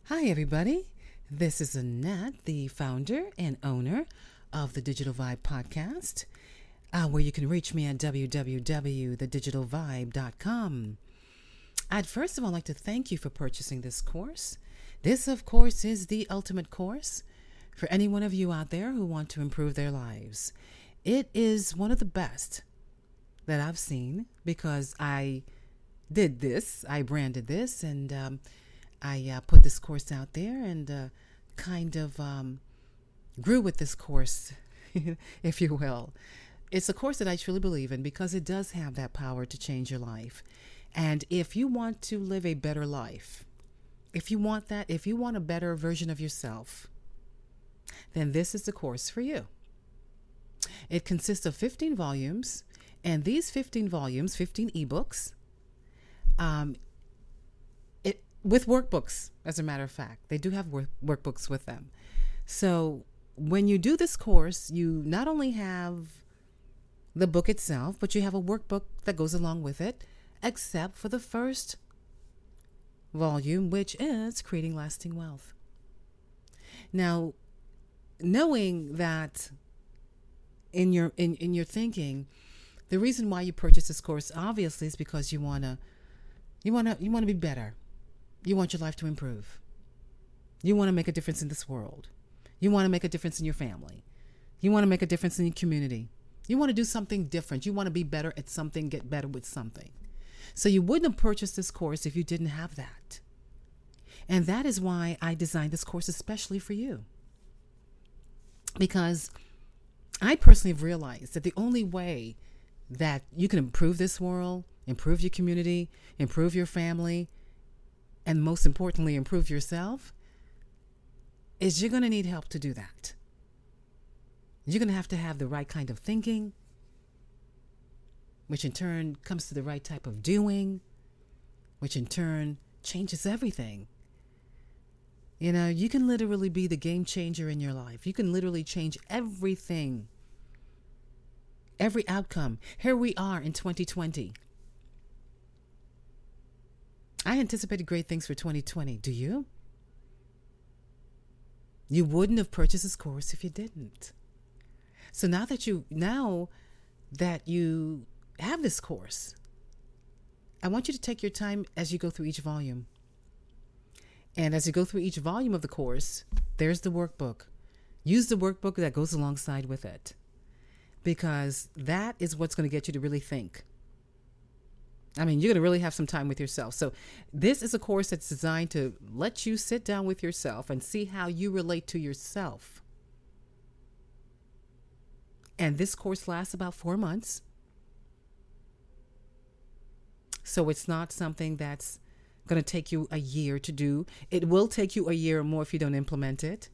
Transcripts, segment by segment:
Hi, everybody. This is Annette, the founder and owner of the Digital Vibe Podcast, where you can reach me at www.thedigitalvibe.com. I'd first of all like to thank you for purchasing this course. This, of course, is the ultimate course for any one of you out there who want to improve their lives. It is one of the best that I've seen because I did this, I branded this, and I put this course out there and grew with this course, if you will. It's a course that I truly believe in because it does have that power to change your life. And if you want to live a better life, if you want a better version of yourself, then this is the course for you. It consists of 15 volumes, and these 15 volumes, 15 ebooks, with workbooks, as a matter of fact. They do have workbooks with them. So when you do this course, you not only have the book itself, but you have a workbook that goes along with it, except for the first volume, which is Creating Lasting Wealth. Now, knowing that in your thinking, the reason why you purchase this course obviously is because you wanna be better. You want your life to improve. You want to make a difference in this world. You want to make a difference in your family. You want to make a difference in your community. You want to do something different. You want to be better at something, get better with something. So you wouldn't have purchased this course if you didn't have that. And that is why I designed this course especially for you. Because I personally have realized that the only way that you can improve this world, improve your community, improve your family, and most importantly, improve yourself, is you're going to need help to do that. You're going to have the right kind of thinking, which in turn comes to the right type of doing, which in turn changes everything. You know, you can literally be the game changer in your life. You can literally change everything, every outcome. Here we are in 2020. I anticipated great things for 2020. Do you? You wouldn't have purchased this course if you didn't. So now that you have this course, I want you to take your time as you go through each volume. And as you go through each volume of the course, there's the workbook. Use the workbook that goes alongside with it, because that is what's going to get you to really think. I mean, you're going to really have some time with yourself. So this is a course that's designed to let you sit down with yourself and see how you relate to yourself. And this course lasts about 4 months. So it's not something that's going to take you a year to do. It will take you a year or more if you don't implement it.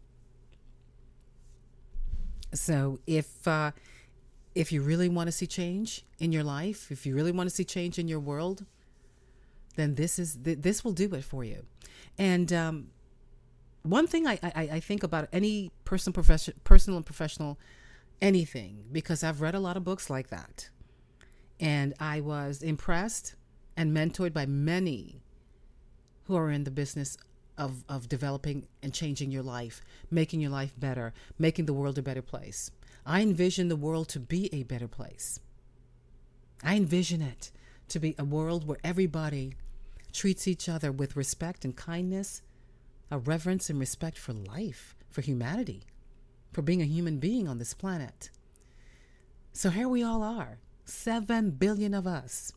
So if you really want to see change in your life, if you really want to see change in your world, then this will do it for you. And one thing I think about any personal and professional, anything, because I've read a lot of books like that. And I was impressed and mentored by many who are in the business of developing and changing your life, making your life better, making the world a better place. I envision the world to be a better place. I envision it to be a world where everybody treats each other with respect and kindness, a reverence and respect for life, for humanity, for being a human being on this planet. So here we all are, 7 billion of us.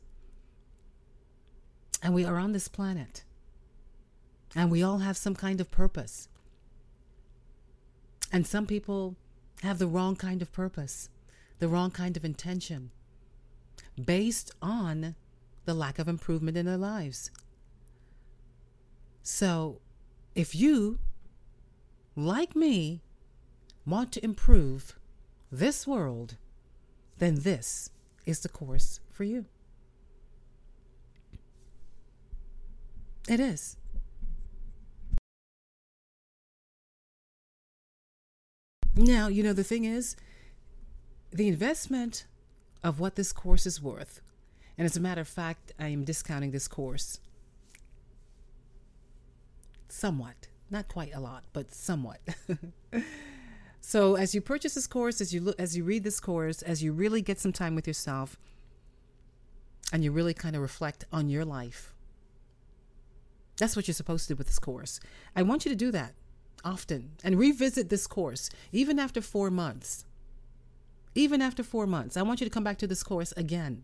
And we are on this planet. And we all have some kind of purpose. And some people have the wrong kind of purpose, the wrong kind of intention, based on the lack of improvement in their lives. So if you, like me, want to improve this world, then this is the course for you. It is. Now, the thing is, the investment of what this course is worth, and as a matter of fact, I am discounting this course somewhat, not quite a lot, but somewhat. So as you purchase this course, as you read this course, as you really get some time with yourself, and you really kind of reflect on your life, that's what you're supposed to do with this course. I want you to do that often and revisit this course, even after 4 months. Even after 4 months, I want you to come back to this course again.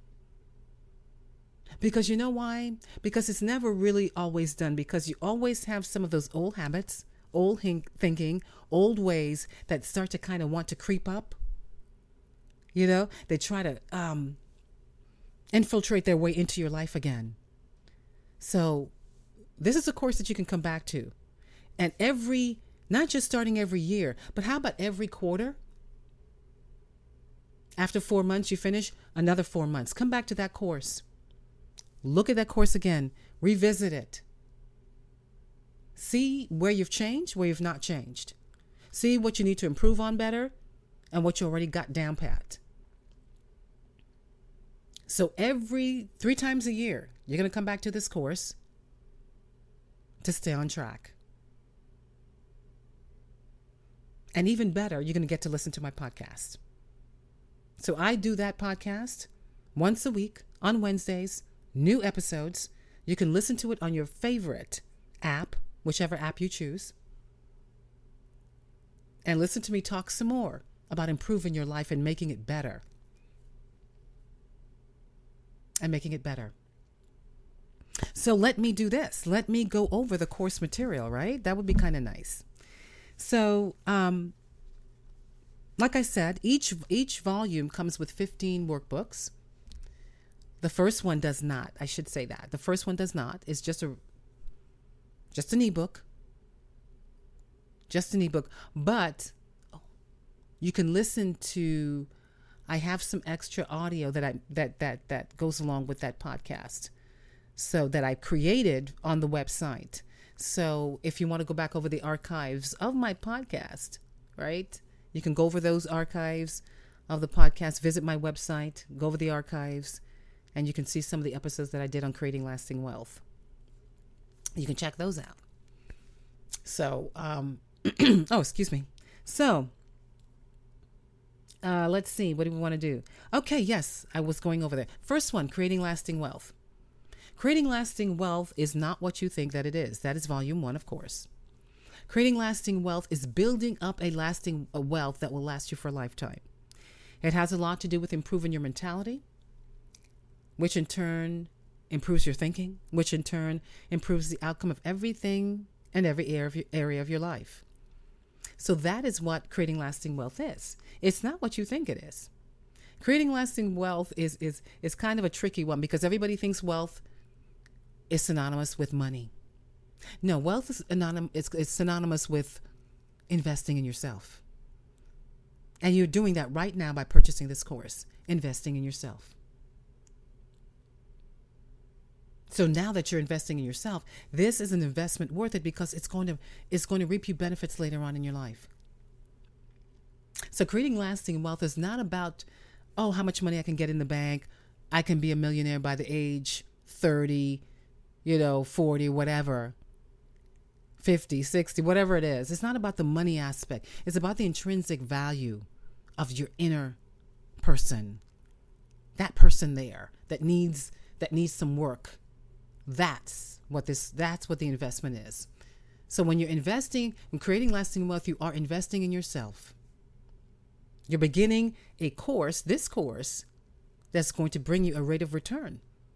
Because you know why? Because it's never really always done, because you always have some of those old habits, old thinking, old ways that start to kind of want to creep up. You know, they try to infiltrate their way into your life again. So this is a course that you can come back to. And not just starting every year, but how about every quarter? After 4 months, you finish, another 4 months. Come back to that course. Look at that course again. Revisit it. See where you've changed, where you've not changed. See what you need to improve on better and what you already got down pat. So every 3 times a year, you're going to come back to this course to stay on track. And even better, you're going to get to listen to my podcast. So I do that podcast once a week on Wednesdays, new episodes. You can listen to it on your favorite app, whichever app you choose. And listen to me talk some more about improving your life and making it better. So let me do this. Let me go over the course material, right? That would be kind of nice. So, like I said, each volume comes with 15 workbooks. The first one does not. I should say that. The first one does not. It's just an ebook. Just an ebook. But you can listen to, I have some extra audio that goes along with that podcast. So that I created on the website. So if you want to go back over the archives of my podcast, right? You can go over those archives of the podcast, visit my website, go over the archives, and you can see some of the episodes that I did on creating lasting wealth. You can check those out. So, excuse me. So, let's see. What do we want to do? Okay, yes, I was going over there. First one, creating lasting wealth. Creating lasting wealth is not what you think that it is. That is volume 1, of course. Creating lasting wealth is building up a wealth that will last you for a lifetime. It has a lot to do with improving your mentality, which in turn improves your thinking, which in turn improves the outcome of everything and every area of your life. So that is what creating lasting wealth is. It's not what you think it is. Creating lasting wealth is kind of a tricky one, because everybody thinks wealth is synonymous with money. No, wealth is synonymous with investing in yourself. And you're doing that right now by purchasing this course, investing in yourself. So now that you're investing in yourself, this is an investment worth it, because it's going to reap you benefits later on in your life. So creating lasting wealth is not about, how much money I can get in the bank. I can be a millionaire by the age 30, 40, whatever, 50, 60, whatever it is. It's not about the money aspect. It's about the intrinsic value of your inner person. That person there that needs some work. That's what the investment is. So when creating lasting wealth, you are investing in yourself. You're beginning this course that's going to bring you a rate of return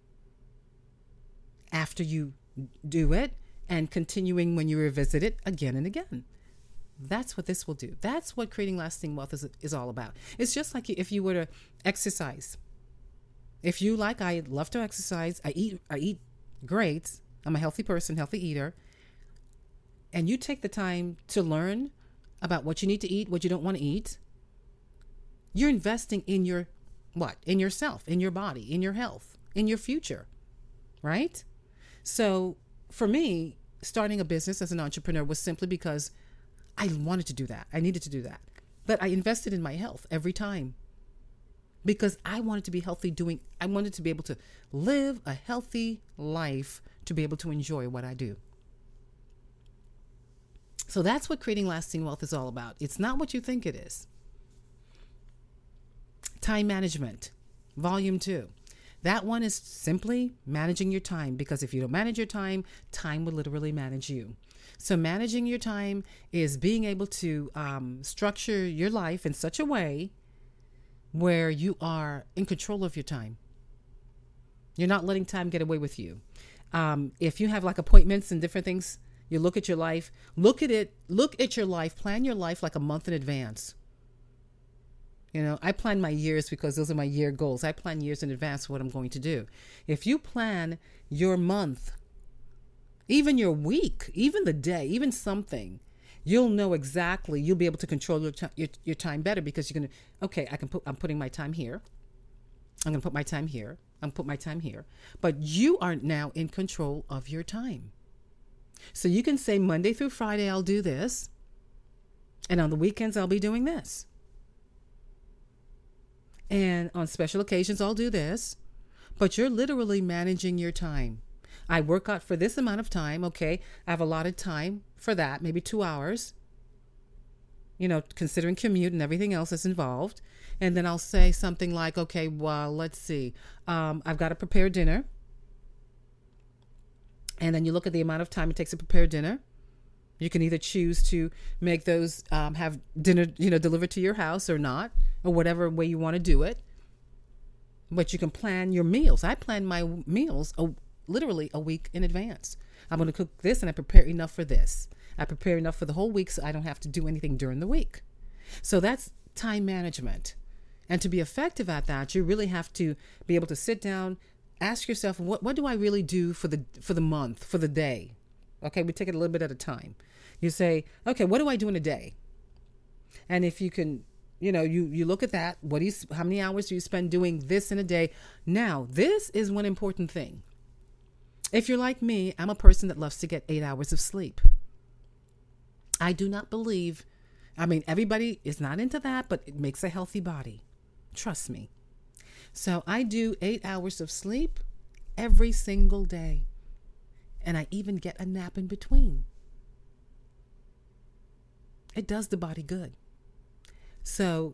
after you do it, and continuing when you revisit it again and again. That's what this will do. That's what creating lasting wealth is all about. It's just like if you were to exercise. If you I love to exercise. I eat great. I'm a healthy person, healthy eater. And you take the time to learn about what you need to eat, what you don't want to eat. You're investing in in yourself, in your body, in your health, in your future, right? So for me, starting a business as an entrepreneur was simply because I wanted to do that. I needed to do that. But I invested in my health every time, because I wanted to be healthy I wanted to be able to live a healthy life, to be able to enjoy what I do. So that's what creating lasting wealth is all about. It's not what you think it is. Time management, volume 2. That one is simply managing your time, because if you don't manage your time, time will literally manage you. So managing your time is being able to structure your life in such a way where you are in control of your time. You're not letting time get away with you. If you have like appointments and different things, you look at your life, look at your life, plan your life like a month in advance. You know, I plan my years because those are my year goals. I plan years in advance what I'm going to do. If you plan your month, even your week, even the day, even something, you'll know exactly, you'll be able to control your time better, because you're going to, okay, I'm putting my time here. I'm going to put my time here. I'm put my time here. But you are now in control of your time. So you can say Monday through Friday, I'll do this. And on the weekends, I'll be doing this. And on special occasions, I'll do this. But you're literally managing your time. I work out for this amount of time. Okay, I have allotted time for that, maybe 2 hours. You know, considering commute and everything else that's involved. And then I'll say something like, okay, well, let's see. I've got to prepare dinner. And then you look at the amount of time it takes to prepare dinner. You can either choose to make those, have dinner, delivered to your house or not, or whatever way you want to do it. But you can plan your meals. I plan my meals literally a week in advance. I'm going to cook this and I prepare enough for this. I prepare enough for the whole week so I don't have to do anything during the week. So that's time management. And to be effective at that, you really have to be able to sit down, ask yourself, what do I really do for the month, for the day? Okay, we take it a little bit at a time. You say, okay, what do I do in a day? And if you can, you look at that, how many hours do you spend doing this in a day? Now, this is one important thing. If you're like me, I'm a person that loves to get 8 hours of sleep. I do not believe, everybody is not into that, but it makes a healthy body. Trust me. So I do 8 hours of sleep every single day. And I even get a nap in between. It does the body good. So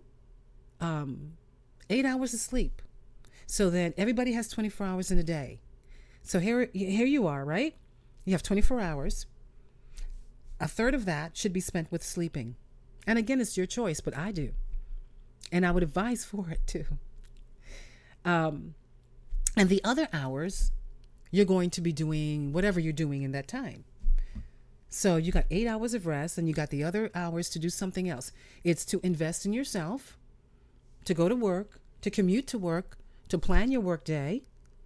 8 hours of sleep. So then everybody has 24 hours in a day. So here you are, right? You have 24 hours. A third of that should be spent with sleeping. And again, it's your choice, but I do. And I would advise for it too. And the other hours, you're going to be doing whatever you're doing in that time. So you got 8 hours of rest and you got the other hours to do something else. It's to invest in yourself, to go to work, to commute to work, to plan your work day,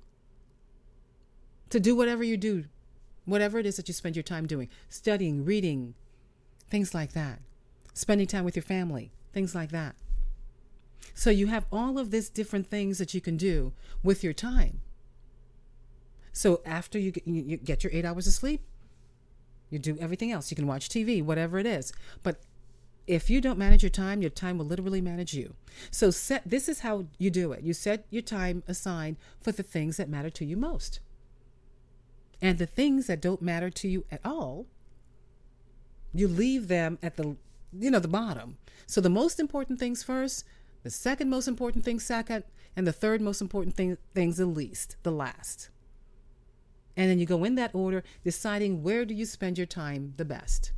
to do whatever you do, whatever it is that you spend your time doing, studying, reading, things like that, spending time with your family, things like that. So you have all of these different things that you can do with your time. So after you get your 8 hours of sleep, you do everything else. You can watch TV, whatever it is. But if you don't manage your time will literally manage you. So this is how you do it. You set your time aside for the things that matter to you most. And the things that don't matter to you at all, you leave them at the bottom. So the most important things first, the second most important thing second, and the third most important things the last. And then you go in that order, deciding where do you spend your time the best.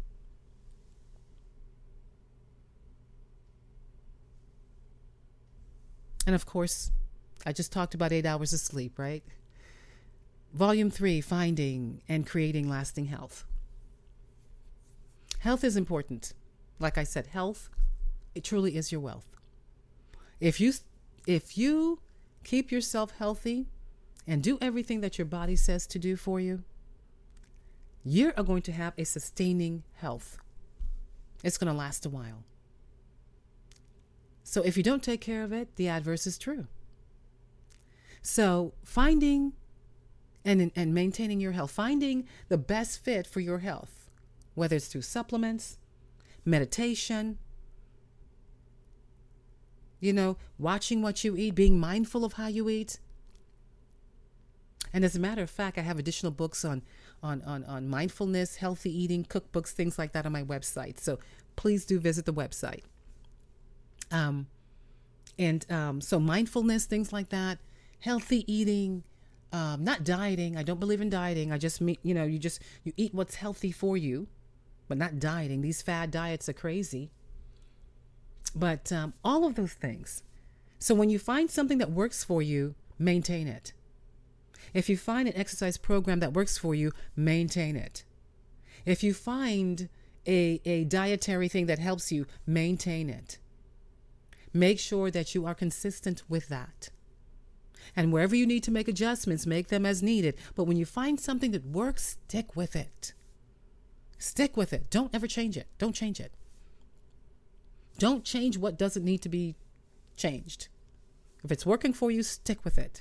And of course, I just talked about 8 hours of sleep, right? Volume 3, finding and creating lasting health. Health is important. Like I said, health, it truly is your wealth. If you keep yourself healthy and do everything that your body says to do for you, you are going to have a sustaining health. It's going to last a while. So if you don't take care of it, the adverse is true. So finding and maintaining your health, finding the best fit for your health, whether it's through supplements, meditation, watching what you eat, being mindful of how you eat, And as a matter of fact, I have additional books on mindfulness, healthy eating, cookbooks, things like that on my website. So please do visit the website. So mindfulness, things like that, healthy eating, not dieting. I don't believe in dieting. I just mean, you eat what's healthy for you, but not dieting. These fad diets are crazy. But all of those things. So when you find something that works for you, maintain it. If you find an exercise program that works for you, maintain it. If you find a dietary thing that helps you, maintain it. Make sure that you are consistent with that. And wherever you need to make adjustments, make them as needed. But when you find something that works, stick with it. Stick with it. Don't ever change it. Don't change it. Don't change what doesn't need to be changed. If it's working for you, stick with it.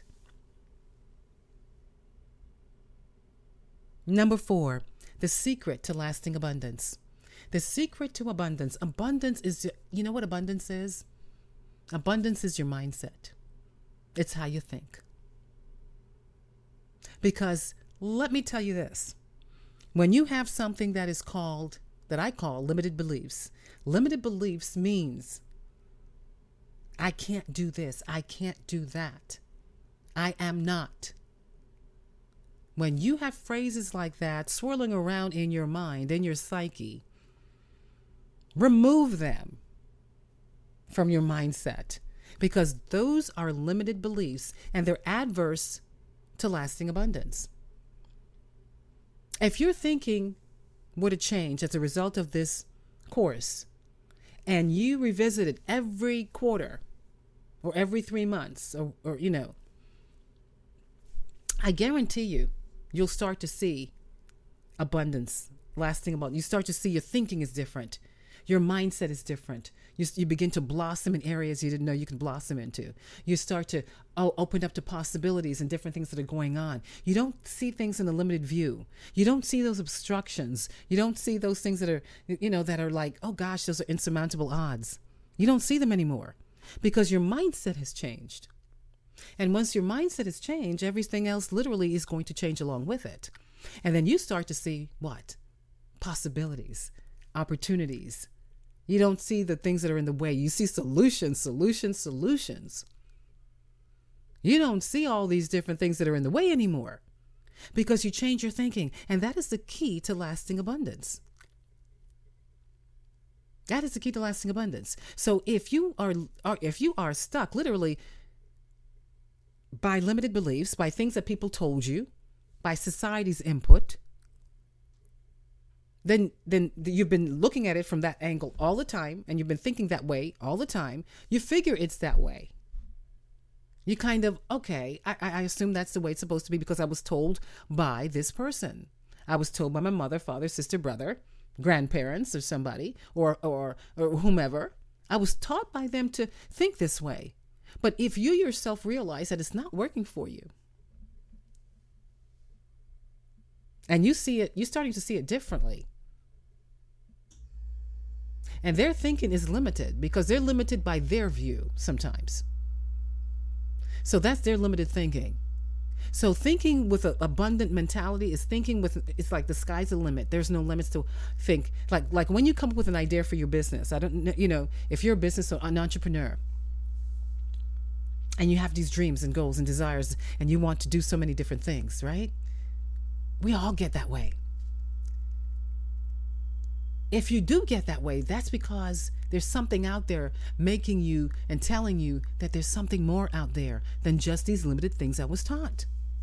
Number 4, the secret to lasting abundance. The secret to abundance. Abundance is, you know what abundance is? Abundance is your mindset. It's how you think. Because let me tell you this. When you have something that I call limited beliefs means I can't do this. I can't do that. I am not. When you have phrases like that swirling around in your mind, in your psyche, remove them from your mindset, because those are limited beliefs and they're adverse to lasting abundance. If you're thinking what a change as a result of this course, and you revisit it every quarter or every 3 months, or I guarantee you'll start to see abundance, lasting abundance. You start to see your thinking is different. Your mindset is different. You begin to blossom in areas you didn't know you could blossom into. You start to open up to possibilities and different things that are going on. You don't see things in a limited view. You don't see those obstructions. You don't see those things that are, that are like, oh gosh, those are insurmountable odds. You don't see them anymore because your mindset has changed. And once your mindset has changed, everything else literally is going to change along with it. And then you start to see what? Possibilities, opportunities. You don't see the things that are in the way. You see solutions. You don't see all these different things that are in the way anymore because you change your thinking. And that is the key to lasting abundance. That is the key to lasting abundance. So if you are stuck literally by limited beliefs, by things that people told you, by society's input, then you've been looking at it from that angle all the time, and you've been thinking that way all the time. You figure it's that way. You kind of, okay, I assume that's the way it's supposed to be because I was told by this person. I was told by my mother, father, sister, brother, grandparents, or somebody, or whomever. I was taught by them to think this way. But if you yourself realize that it's not working for you, and you see it, you're starting to see it differently. And their thinking is limited because they're limited by their view sometimes. So that's their limited thinking. So thinking with an abundant mentality is thinking with, it's like the sky's the limit. There's no limits to think. Like when you come up with an idea for your business, I don't know, if you're a business or an entrepreneur, and you have these dreams and goals and desires, and you want to do so many different things, right? We all get that way. If you do get that way, that's because there's something out there making you and telling you that there's something more out there than just these limited things I was taught.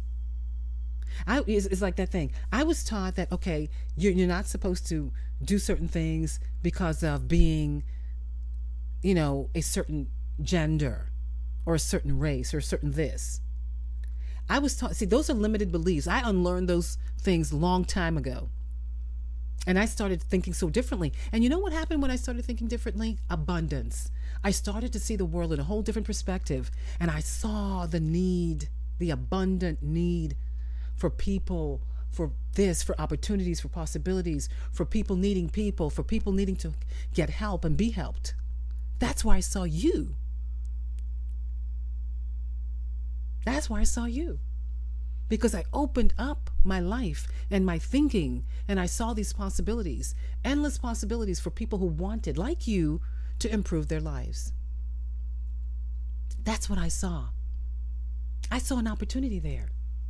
It's like that thing. I was taught that, okay, you're not supposed to do certain things because of being, a certain gender or a certain race or a certain this. I was taught, see, those are limited beliefs. I unlearned those things long time ago. And I started thinking so differently. And you know what happened when I started thinking differently? Abundance. I started to see the world in a whole different perspective. And I saw the need, the abundant need for people, for this, for opportunities, for possibilities, for people needing to get help and be helped. That's why I saw you. That's why I saw you. because I opened up my life and my thinking, and I saw these possibilities, endless possibilities for people who wanted, like you, to improve their lives. That's what I saw. I saw an opportunity there.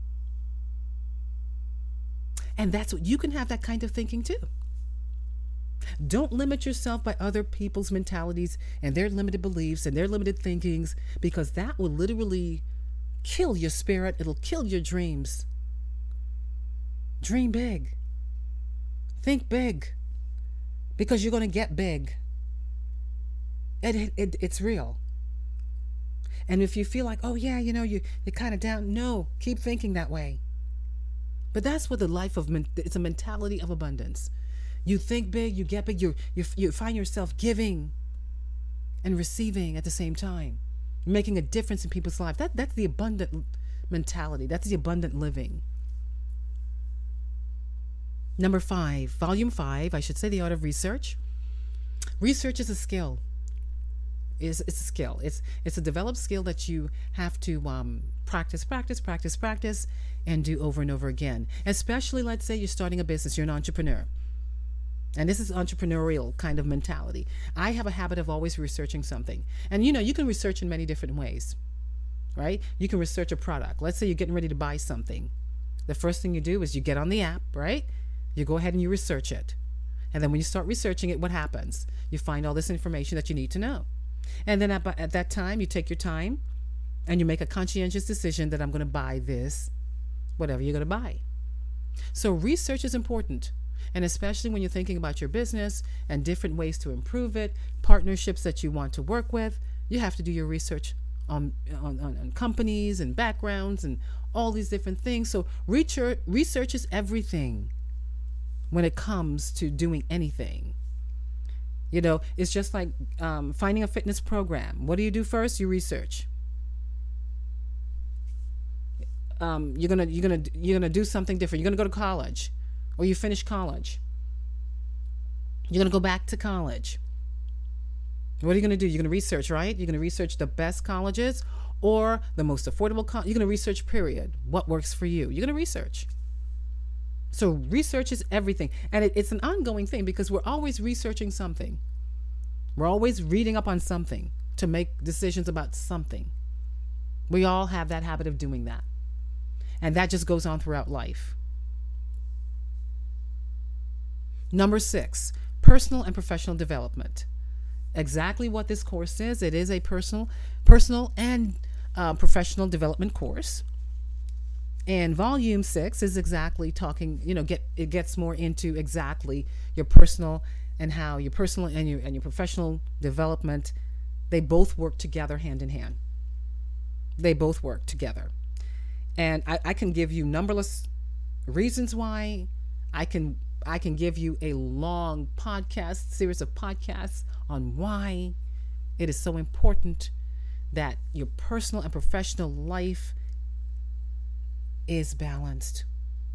And that's what you can have, that kind of thinking too. Don't limit yourself by other people's mentalities and their limited beliefs and their limited thinkings, because that will literally kill your spirit. It'll kill your dreams. Dream big. Think big, because you're going to get big. It's real. And if you feel like, oh yeah, you're kind of down, no, keep thinking that way. But that's what the life of, it's a mentality of abundance. You think big, you get big, you find yourself giving and receiving at the same time, making a difference in people's lives. That's the abundant mentality. That's the abundant living. Number 5, volume 5, I should say, The Art of Research. Research is a skill. It's a skill. It's a developed skill that you have to practice, and do over and over again. Especially, let's say you're starting a business, you're an entrepreneur. And this is entrepreneurial kind of mentality. I have a habit of always researching something. And you can research in many different ways, right? You can research a product. Let's say you're getting ready to buy something. The first thing you do is you get on the app, right? You go ahead and you research it. And then when you start researching it, what happens? You find all this information that you need to know. And then at that time, you take your time and you make a conscientious decision that I'm going to buy this, whatever you're going to buy. So research is important. And especially when you're thinking about your business and different ways to improve it, partnerships that you want to work with, you have to do your research on companies and backgrounds and all these different things. So research is everything when it comes to doing anything. It's just like finding a fitness program. What do you do first? You research. You're gonna do something different. You're gonna go to college, or you finish college. You're gonna go back to college. What are you gonna do? You're gonna research, right? You're gonna research the best colleges or the most affordable. You're gonna research. Period. What works for you? You're gonna research. So research is everything. And it's an ongoing thing, because we're always researching something. We're always reading up on something to make decisions about something. We all have that habit of doing that. And that just goes on throughout life. Number 6, personal and professional development. Exactly what this course is. It is a personal and professional development course. And volume 6 is exactly talking, it gets more into exactly your personal and how your personal and your professional development, they both work together hand in hand. They both work together. And I can give you numberless reasons why. I can give you a long series of podcasts on why it is so important that your personal and professional life is balanced.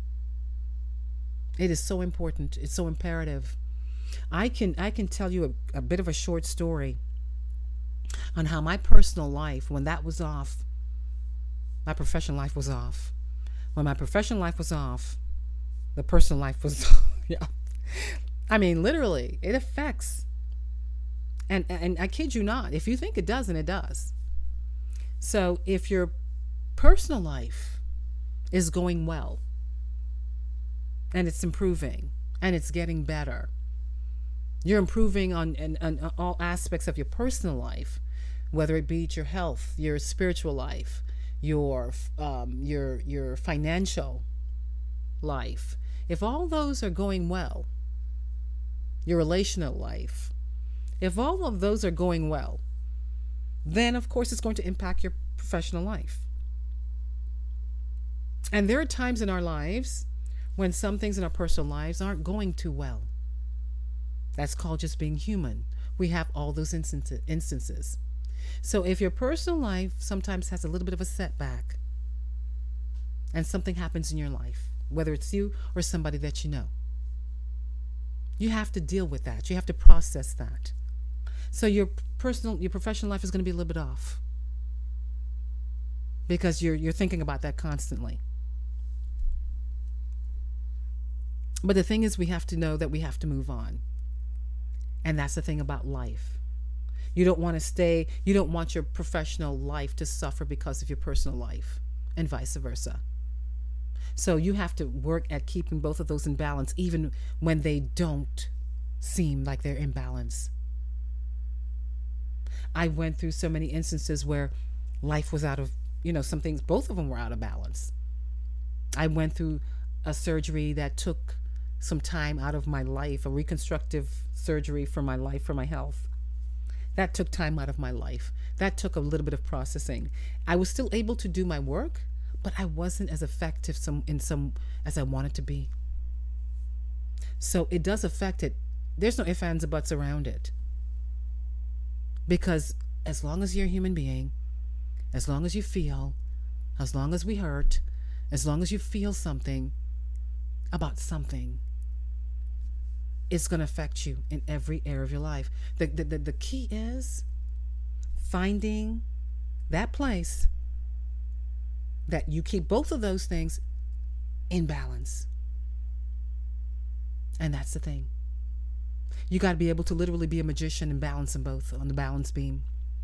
It is so important. It's so imperative. I can tell you a bit of a short story on how my personal life, when that was off, my professional life was off. When my professional life was off, the personal life was yeah. I mean, literally, it affects. And I kid you not, if you think it doesn't, it does. So if your personal life is going well, and it's improving, and it's getting better, you're improving on all aspects of your personal life, whether it be your health, your spiritual life, your financial life. If all those are going well, your relational life, if all of those are going well, then of course it's going to impact your professional life. And there are times in our lives when some things in our personal lives aren't going too well. That's called just being human. We have all those instances. So if your personal life sometimes has a little bit of a setback and something happens in your life, whether it's you or somebody that you know, you have to deal with that. You have to process that. So your professional life is going to be a little bit off because you're thinking about that constantly. But the thing is, we have to know that we have to move on. And that's the thing about life. You don't want to stay, you don't want your professional life to suffer because of your personal life, and vice versa. So you have to work at keeping both of those in balance, even when they don't seem like they're in balance. I went through so many instances where life was out of, some things, both of them were out of balance. I went through a surgery that took some time out of my life, a reconstructive surgery for my life, for my health. That took time out of my life. That took a little bit of processing. I was still able to do my work, but I wasn't as effective as I wanted to be. So it does affect it. There's no ifs, ands, or buts around it. Because as long as you're a human being, as long as you feel, as long as we hurt, as long as you feel something about something, it's going to affect you in every area of your life. The key is finding that place that you keep both of those things in balance. And that's the thing. You got to be able to literally be a magician and balance them both on the balance beam.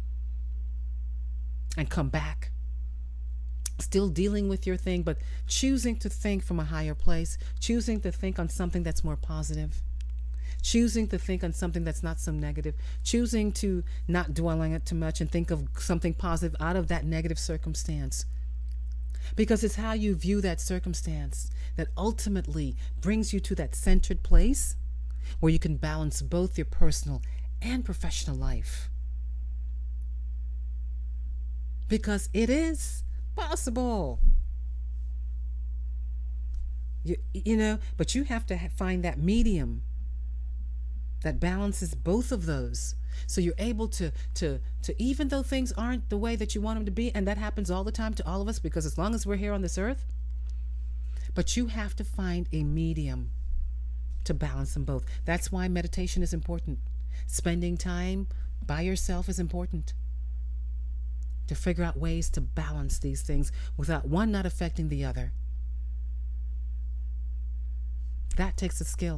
And come back. Still dealing with your thing, but choosing to think from a higher place. Choosing to think on something that's more positive. Choosing to think on something that's not so negative. Choosing to not dwell on it too much and think of something positive out of that negative circumstance. Because it's how you view that circumstance that ultimately brings you to that centered place where you can balance both your personal and professional life. Because it is possible. But you have to find that medium that balances both of those. So you're able to even though things aren't the way that you want them to be, and that happens all the time to all of us, because as long as we're here on this earth, but you have to find a medium to balance them both. That's why meditation is important. Spending time by yourself is important. To figure out ways to balance these things without one not affecting the other. That takes a skill.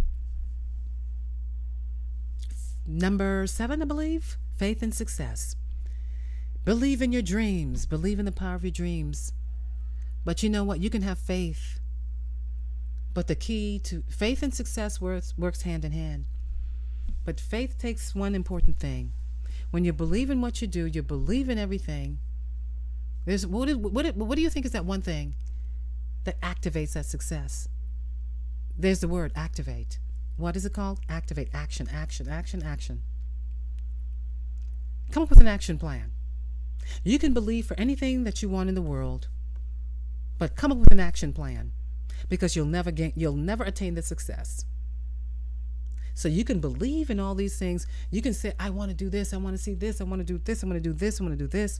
Number 7, I believe, faith and success. Believe in your dreams. Believe in the power of your dreams. But you know what? You can have faith. But the key to faith and success works hand in hand. But faith takes one important thing. When you believe in what you do, you believe in everything. What do you think is that one thing that activates that success? There's the word activate. What is it called? Activate. Action, action, action, action. Come up with an action plan. You can believe for anything that you want in the world, but come up with an action plan, because you'll never attain the success. So you can believe in all these things. You can say, I want to do this. I want to see this. I want to do this. I want to do this. I want to do this.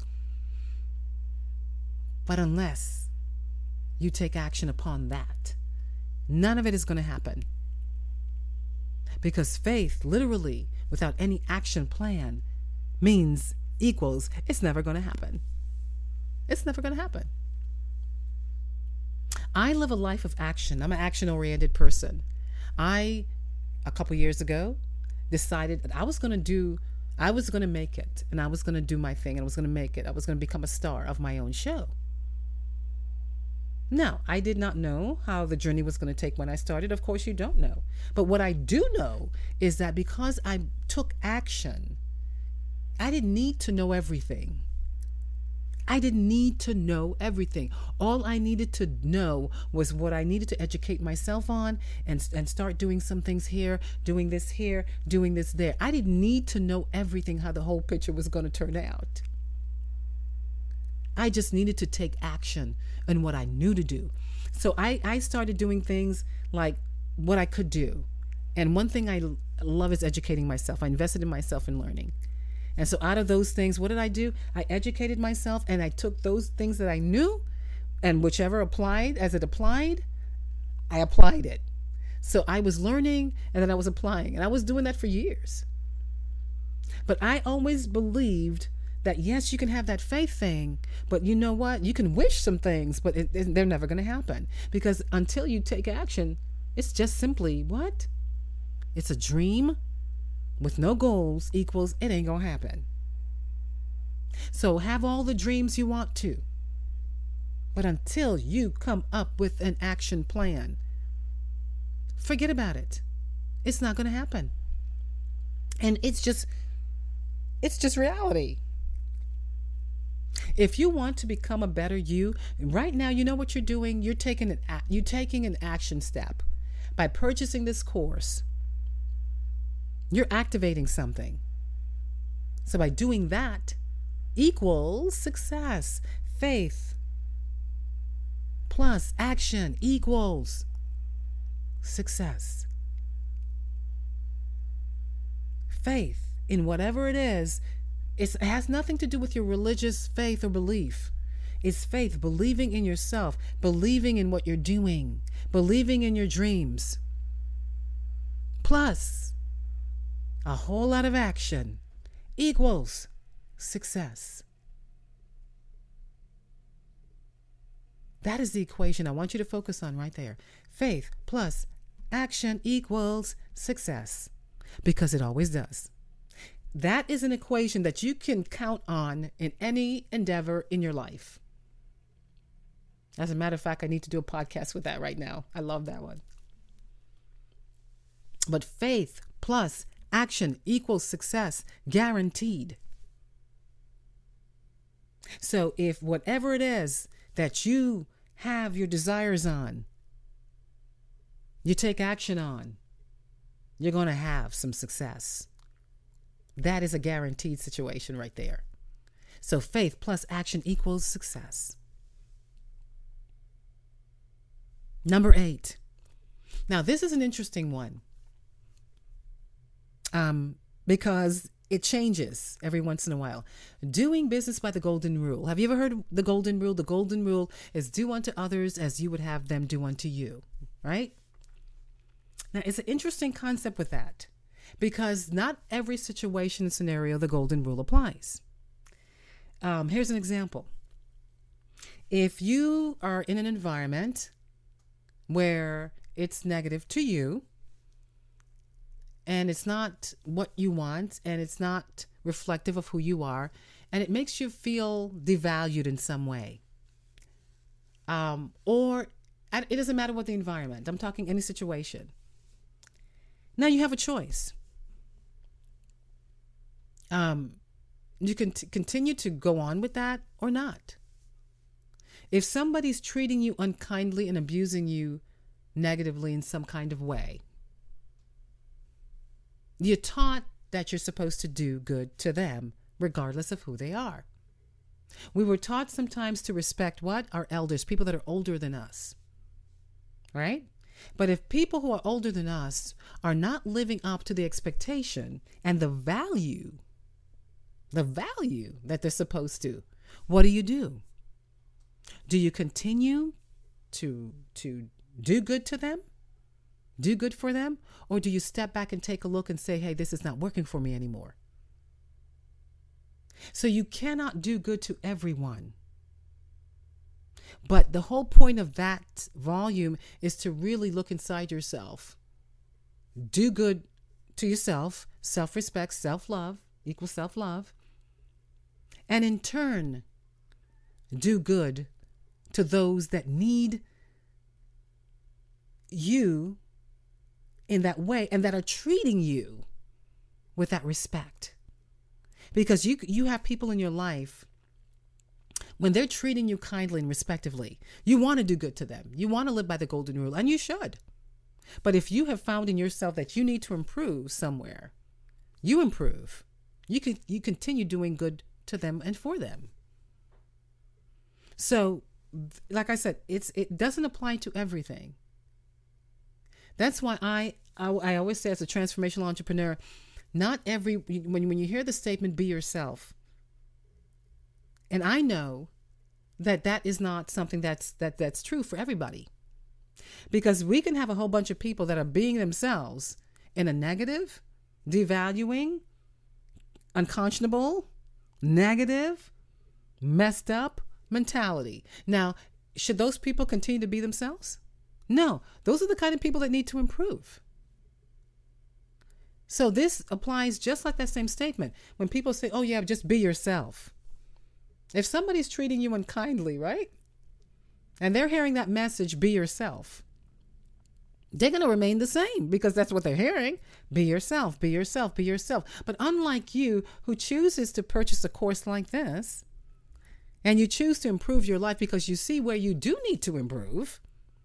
But unless you take action upon that, none of it is going to happen. Because faith, literally, without any action plan, equals it's never going to happen. It's never going to happen. I live a life of action. I'm an action-oriented person. A couple years ago, decided that I was going to make it, and I was going to do my thing, and I was going to make it. I was going to become a star of my own show. Now, I did not know how the journey was going to take when I started. Of course, you don't know. But what I do know is that because I took action, I didn't need to know everything. I didn't need to know everything. All I needed to know was what I needed to educate myself on and start doing some things here, doing this here, doing this there. I didn't need to know everything, how the whole picture was going to turn out. I just needed to take action on what I knew to do. So I started doing things like what I could do. And one thing I love is educating myself. I invested in myself in learning. And so out of those things, what did I do? I educated myself, and I took those things that I knew, and whichever applied, as it applied, I applied it. So I was learning, and then I was applying, and I was doing that for years. But I always believed that, yes, you can have that faith thing, but you know what? You can wish some things, but they're never going to happen. Because until you take action, It's just simply what? It's a dream with no goals equals it ain't gonna happen. So have all the dreams you want to. But until you come up with an action plan, forget about it. It's not going to happen. And it's just reality. If you want to become a better you, right now, you know what you're doing? You're taking an action step. By purchasing this course, you're activating something. So by doing that equals success. Faith plus action equals success. Faith in whatever it is, it has nothing to do with your religious faith or belief. It's faith, believing in yourself, believing in what you're doing, believing in your dreams, plus a whole lot of action equals success. That is the equation I want you to focus on right there. Faith plus action equals success, because it always does. That is an equation that you can count on in any endeavor in your life. As a matter of fact, I need to do a podcast with that right now. I love that one. But faith plus action equals success, guaranteed. So if whatever it is that you have your desires on, you take action on, you're going to have some success. That is a guaranteed situation right there. So faith plus action equals success. Number 8. Now, this is an interesting one because it changes every once in a while. Doing business by the golden rule. Have you ever heard the golden rule? The golden rule is do unto others as you would have them do unto you, right? Now, it's an interesting concept with that because not every situation and scenario the golden rule applies. Here's an example. If you are in an environment where it's negative to you, and it's not what you want, and it's not reflective of who you are, and it makes you feel devalued in some way. Or it doesn't matter what the environment. I'm talking any situation. Now you have a choice. You can continue to go on with that or not. If somebody's treating you unkindly and abusing you negatively in some kind of way, you're taught that you're supposed to do good to them, regardless of who they are. We were taught sometimes to respect what? Our elders, people that are older than us, right? But if people who are older than us are not living up to the expectation and the value that they're supposed to, what do? Do you continue to do good to them? Do good for them? Or do you step back and take a look and say, hey, this is not working for me anymore? So you cannot do good to everyone. But the whole point of that volume is to really look inside yourself. Do good to yourself, self-respect, self-love equals self-love. And in turn, do good to those that need you in that way and that are treating you with that respect. Because you have people in your life, when they're treating you kindly and respectively, you want to do good to them. You want to live by the golden rule, and you should. But if you have found in yourself that you need to improve somewhere, you improve. You continue doing good to them and for them. So, like I said, it doesn't apply to everything. That's why I always say, as a transformational entrepreneur, when you hear the statement, be yourself. And I know that is not something that's true for everybody. Because we can have a whole bunch of people that are being themselves in a negative, devaluing, unconscionable, negative, messed up mentality. Now, should those people continue to be themselves? No, those are the kind of people that need to improve. So this applies just like that same statement. When people say, oh yeah, just be yourself. If somebody's treating you unkindly, right? And they're hearing that message, be yourself, they're going to remain the same because that's what they're hearing. Be yourself, be yourself, be yourself. But unlike you, who chooses to purchase a course like this, and you choose to improve your life because you see where you do need to improve,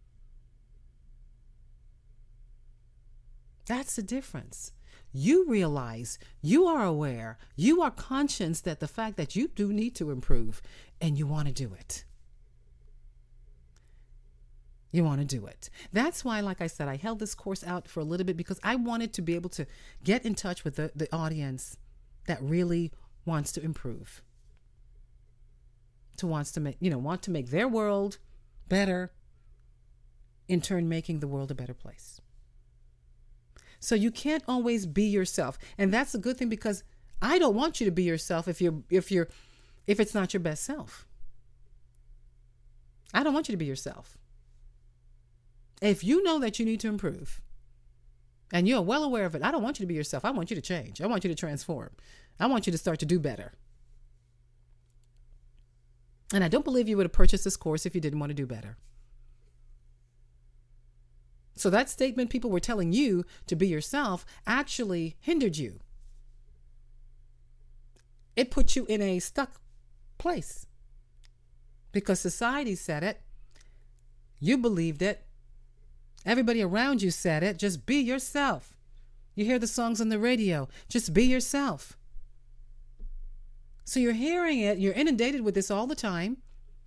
that's the difference. You realize, you are aware, you are conscious that the fact that you do need to improve, and you want to do it. You want to do it. That's why, like I said, I held this course out for a little bit because I wanted to be able to get in touch with the audience that really wants to improve, want to make their world better, in turn making the world a better place. So you can't always be yourself, and that's a good thing because I don't want you to be yourself if it's not your best self. I don't want you to be yourself. If you know that you need to improve and you're well aware of it, I don't want you to be yourself. I want you to change. I want you to transform. I want you to start to do better. And I don't believe you would have purchased this course if you didn't want to do better. So that statement people were telling you to be yourself actually hindered you. It put you in a stuck place because society said it. You believed it. Everybody around you said it. Just be yourself. You hear the songs on the radio. Just be yourself. So you're hearing it. You're inundated with this all the time.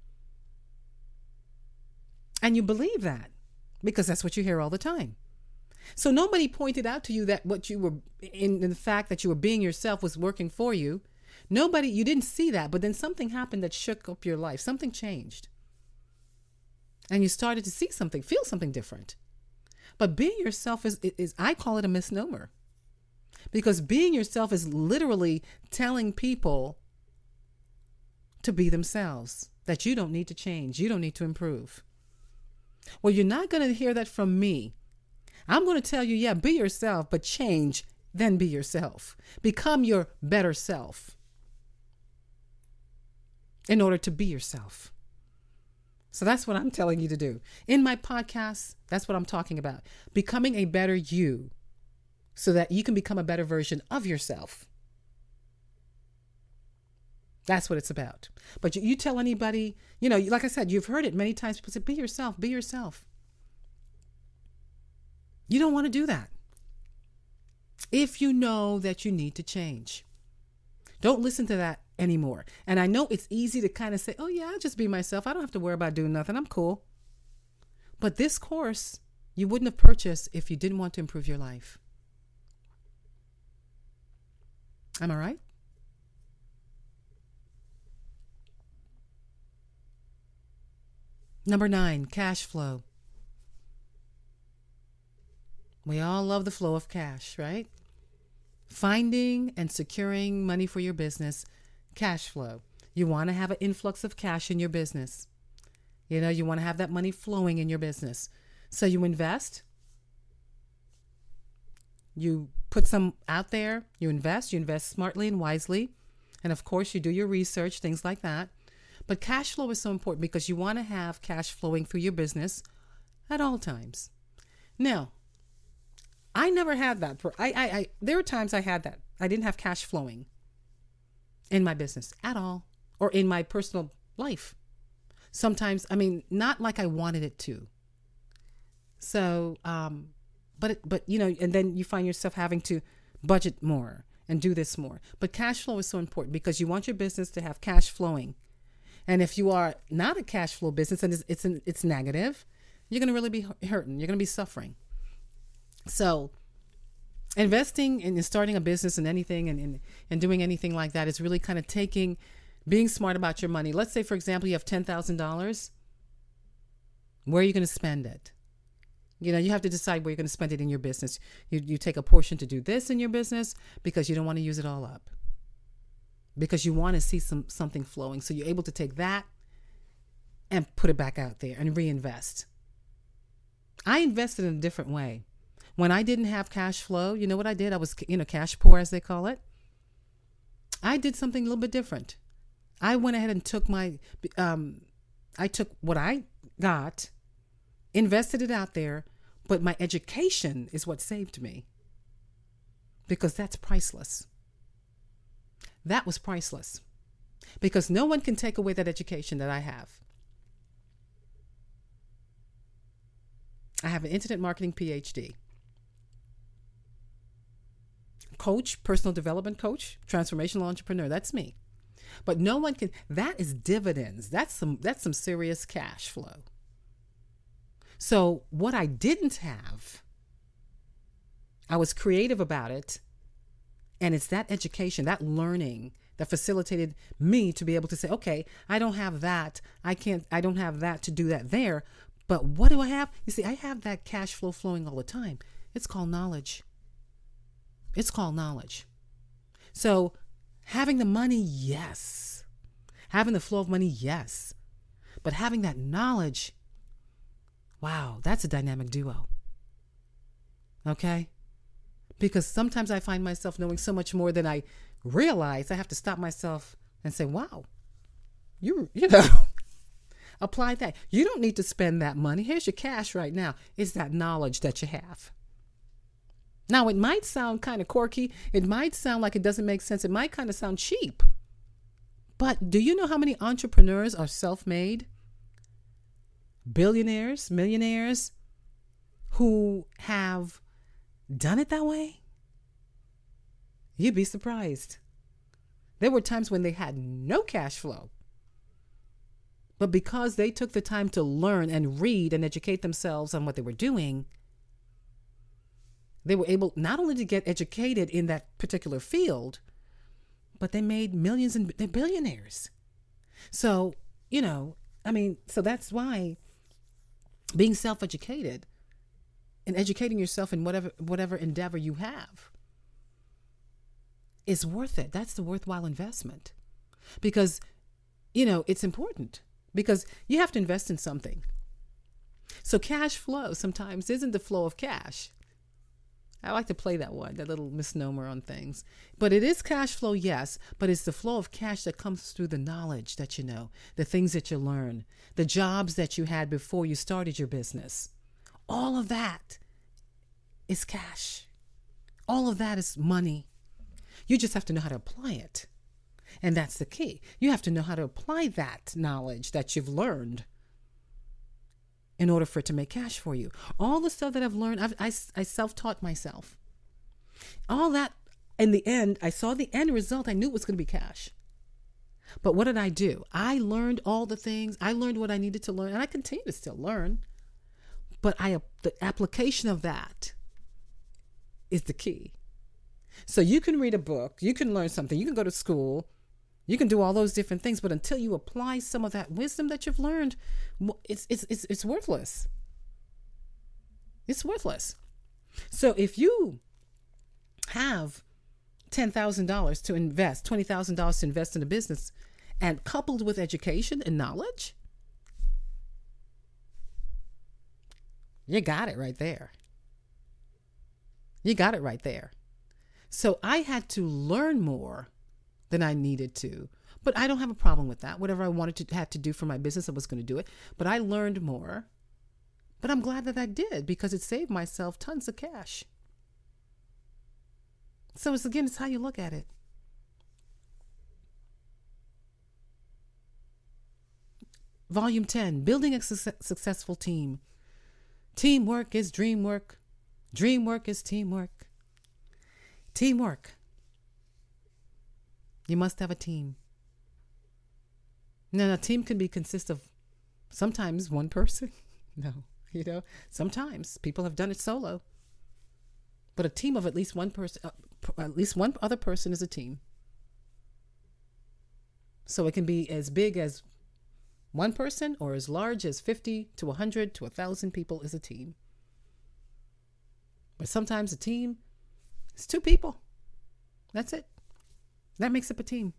And you believe that because that's what you hear all the time. So nobody pointed out to you that what you were in the fact that you were being yourself was working for you. You didn't see that, but then something happened that shook up your life. Something changed. And you started to see something, feel something different. But being yourself is I call it a misnomer. Because being yourself is literally telling people to be themselves, that you don't need to change, you don't need to improve. Well, you're not going to hear that from me. I'm going to tell you, yeah, be yourself, but change, then be yourself. Become your better self in order to be yourself. So that's what I'm telling you to do. In my podcast, that's what I'm talking about. Becoming a better you so that you can become a better version of yourself. That's what it's about. But you tell anybody, like I said, you've heard it many times. People say, be yourself, be yourself. You don't want to do that. If you know that you need to change, don't listen to that anymore. And I know it's easy to kind of say, oh yeah, I'll just be myself. I don't have to worry about doing nothing. I'm cool. But this course, you wouldn't have purchased if you didn't want to improve your life. Am I right? Number 9, cash flow. We all love the flow of cash, right? Finding and securing money for your business, cash flow. You want to have an influx of cash in your business. You want to have that money flowing in your business. So you invest. You put some out there. You invest smartly and wisely. And of course, you do your research, things like that. But cash flow is so important because you want to have cash flowing through your business at all times. Now, I never had that. There were times I had that. I didn't have cash flowing in my business at all, or in my personal life. Sometimes, not like I wanted it to. So, but and then you find yourself having to budget more and do this more. But cash flow is so important because you want your business to have cash flowing. And if you are not a cash flow business and it's negative, you're going to really be hurting. You're going to be suffering. So investing in starting a business and anything and doing anything like that is really kind of being smart about your money. Let's say, for example, you have $10,000. Where are you going to spend it? You have to decide where you're going to spend it in your business. You take a portion to do this in your business because you don't want to use it all up. Because you want to see something flowing. So you're able to take that and put it back out there and reinvest. I invested in a different way. When I didn't have cash flow, you know what I did? I was, cash poor, as they call it. I did something a little bit different. I went ahead and took I took what I got, invested it out there, but my education is what saved me, because that's priceless. That was priceless, because no one can take away that education that I have. I have an internet marketing PhD. Coach, personal development coach, transformational entrepreneur. That's me. But no one can. That is dividends. That's some serious cash flow. So what I didn't have, I was creative about it. And it's that education, that learning that facilitated me to be able to say, okay, I don't have that. I don't have that to do that there. But what do I have? You see, I have that cash flow flowing all the time. It's called knowledge. It's called knowledge. So having the money, yes. Having the flow of money, yes. But having that knowledge, wow, that's a dynamic duo. Okay? Because sometimes I find myself knowing so much more than I realize. I have to stop myself and say, wow, you know, apply that. You don't need to spend that money. Here's your cash right now. It's that knowledge that you have. Now, it might sound kind of quirky. It might sound like it doesn't make sense. It might kind of sound cheap. But do you know how many entrepreneurs are self-made? Billionaires, millionaires who have done it that way? You'd be surprised. There were times when they had no cash flow. But because they took the time to learn and read and educate themselves on what they were doing, they were able not only to get educated in that particular field, but they made millions and they're billionaires. So, so that's why being self-educated and educating yourself in whatever endeavor you have is worth it. That's the worthwhile investment. Because, it's important, because you have to invest in something. So cash flow sometimes isn't the flow of cash. I like to play that little misnomer on things. But it is cash flow, yes, but it's the flow of cash that comes through the knowledge that you know, the things that you learn, the jobs that you had before you started your business. All of that is cash. All of that is money. You just have to know how to apply it. And that's the key. You have to know how to apply that knowledge that you've learned in order for it to make cash for you. All the stuff that I've learned, I self-taught myself. All that, in the end, I saw the end result. I knew it was going to be cash. But what did I do? I learned all the things. I learned what I needed to learn, and I continue to still learn. But the application of that is the key. So you can read a book, you can learn something, you can go to school, you can do all those different things, but until you apply some of that wisdom that you've learned, it's worthless. It's worthless. So if you have $10,000 to invest, $20,000 to invest in a business, and coupled with education and knowledge, you got it right there. You got it right there. So I had to learn more than I needed to. But I don't have a problem with that. Whatever I had to do for my business, I was going to do it. But I learned more. But I'm glad that I did, because it saved myself tons of cash. So it's how you look at it. Volume 10, Building a Successful Team. Teamwork is dream work. Dream work is teamwork. Teamwork. You must have a team. Now, a team can consist of sometimes one person. No, sometimes people have done it solo. But a team of at least one person, at least one other person is a team. So it can be as big as one person or as large as 50 to 100 to 1,000 people is a team. But sometimes a team is 2 people. That's it. That makes up a team.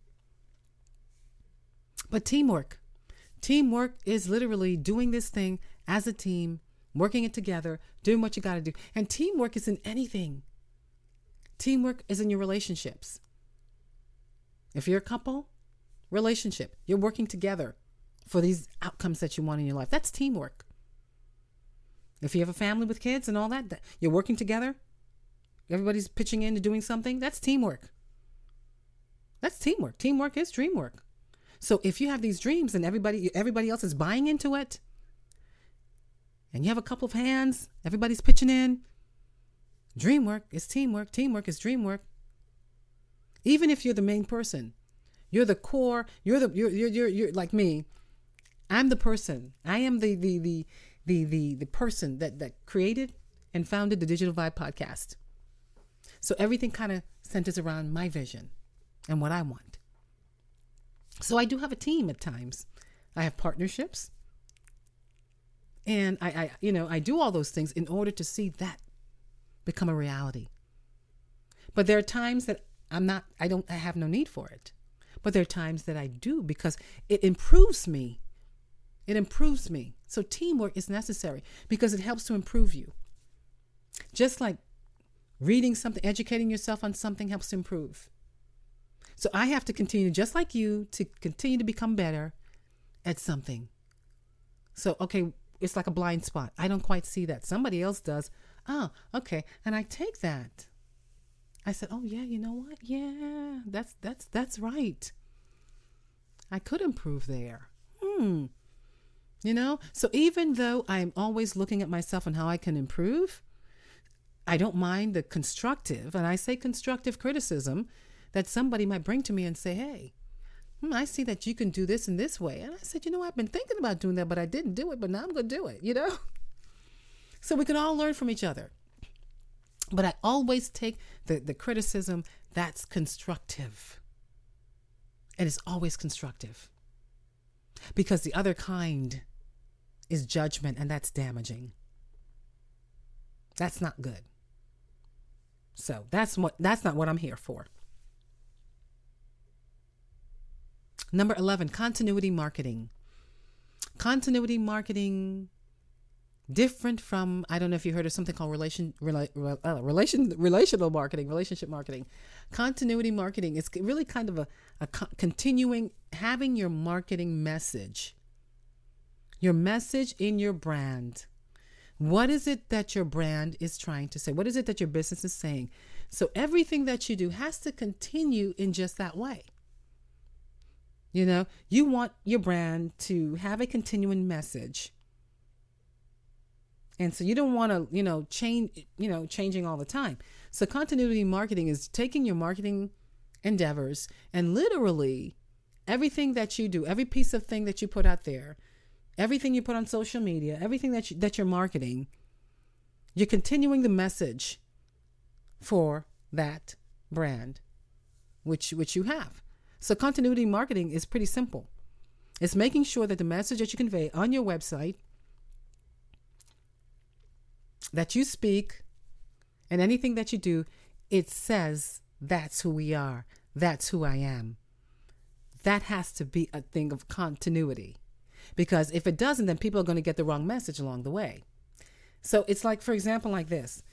But teamwork is literally doing this thing as a team working it together, doing what you got to do. And teamwork is in anything. Teamwork is in your relationships. If you're a couple, relationship, you're working together for these outcomes that you want in your life. That's teamwork. If you have a family with kids and all that, you're working together. Everybody's pitching in to doing something. That's teamwork. That's teamwork. Teamwork is dreamwork. So if you have these dreams and everybody else is buying into it, and you have a couple of hands, everybody's pitching in, dreamwork is teamwork. Teamwork is dreamwork. Even if you're the main person, you're the core. You're like me. I'm the person. I am the person that created and founded the Digital Vibe podcast. So everything kind of centers around my vision and what I want. So I do have a team at times. I have partnerships, and I do all those things in order to see that become a reality. But there are times that I have no need for it. But there are times that I do because it improves me. It improves me. So teamwork is necessary because it helps to improve you. Just like reading something, educating yourself on something helps to improve. So I have to continue, just like you, to continue to become better at something. So, okay, it's like a blind spot. I don't quite see that. Somebody else does. Oh, okay. And I take that. I said, oh yeah, you know what? Yeah, that's right. I could improve there. So even though I'm always looking at myself and how I can improve, I don't mind the constructive, and I say constructive criticism that somebody might bring to me and say, hey, I see that you can do this in this way. And I said, I've been thinking about doing that, but I didn't do it, but now I'm going to do it, So we can all learn from each other. But I always take the criticism that's constructive. And it's always constructive. Because the other kind is judgment, and that's damaging. That's not good. So that's not what I'm here for. Number 11, continuity marketing. Continuity marketing, different from, I don't know if you heard of something called relational marketing, relationship marketing. Continuity marketing is really kind of a continuing, having your marketing message, your message in your brand. What is it that your brand is trying to say? What is it that your business is saying? So everything that you do has to continue in just that way. You want your brand to have a continuing message. And so you don't want to, changing all the time. So continuity marketing is taking your marketing endeavors and literally everything that you do, every piece of thing that you put out there, everything you put on social media, everything that you're marketing, you're continuing the message for that brand, which you have. So continuity marketing is pretty simple. It's making sure that the message that you convey on your website, that you speak, and anything that you do, it says that's who we are. That's who I am. That has to be a thing of continuity. Because if it doesn't, then people are going to get the wrong message along the way. So it's like, for example, like this.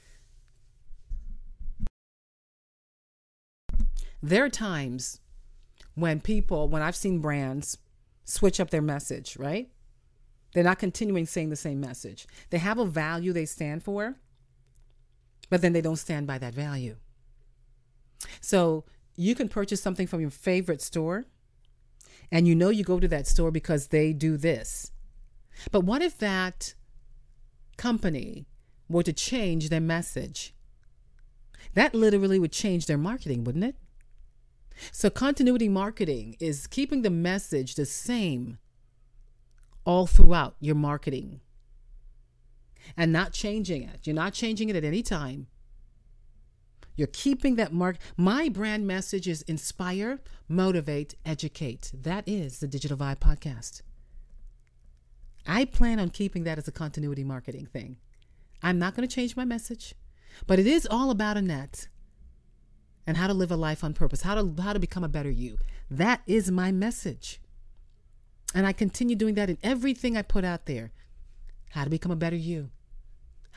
There are times when I've seen brands switch up their message, right? They're not continuing saying the same message. They have a value they stand for, but then they don't stand by that value. So you can purchase something from your favorite store, and you go to that store because they do this. But what if that company were to change their message? That literally would change their marketing, wouldn't it? So continuity marketing is keeping the message the same all throughout your marketing and not changing it. You're not changing it at any time. You're keeping that My brand message is inspire, motivate, educate. That is the Digital Vibe podcast. I plan on keeping that as a continuity marketing thing. I'm not going to change my message, but it is all about Annette and how to live a life on purpose, how to become a better you. That is my message. And I continue doing that in everything I put out there. How to become a better you.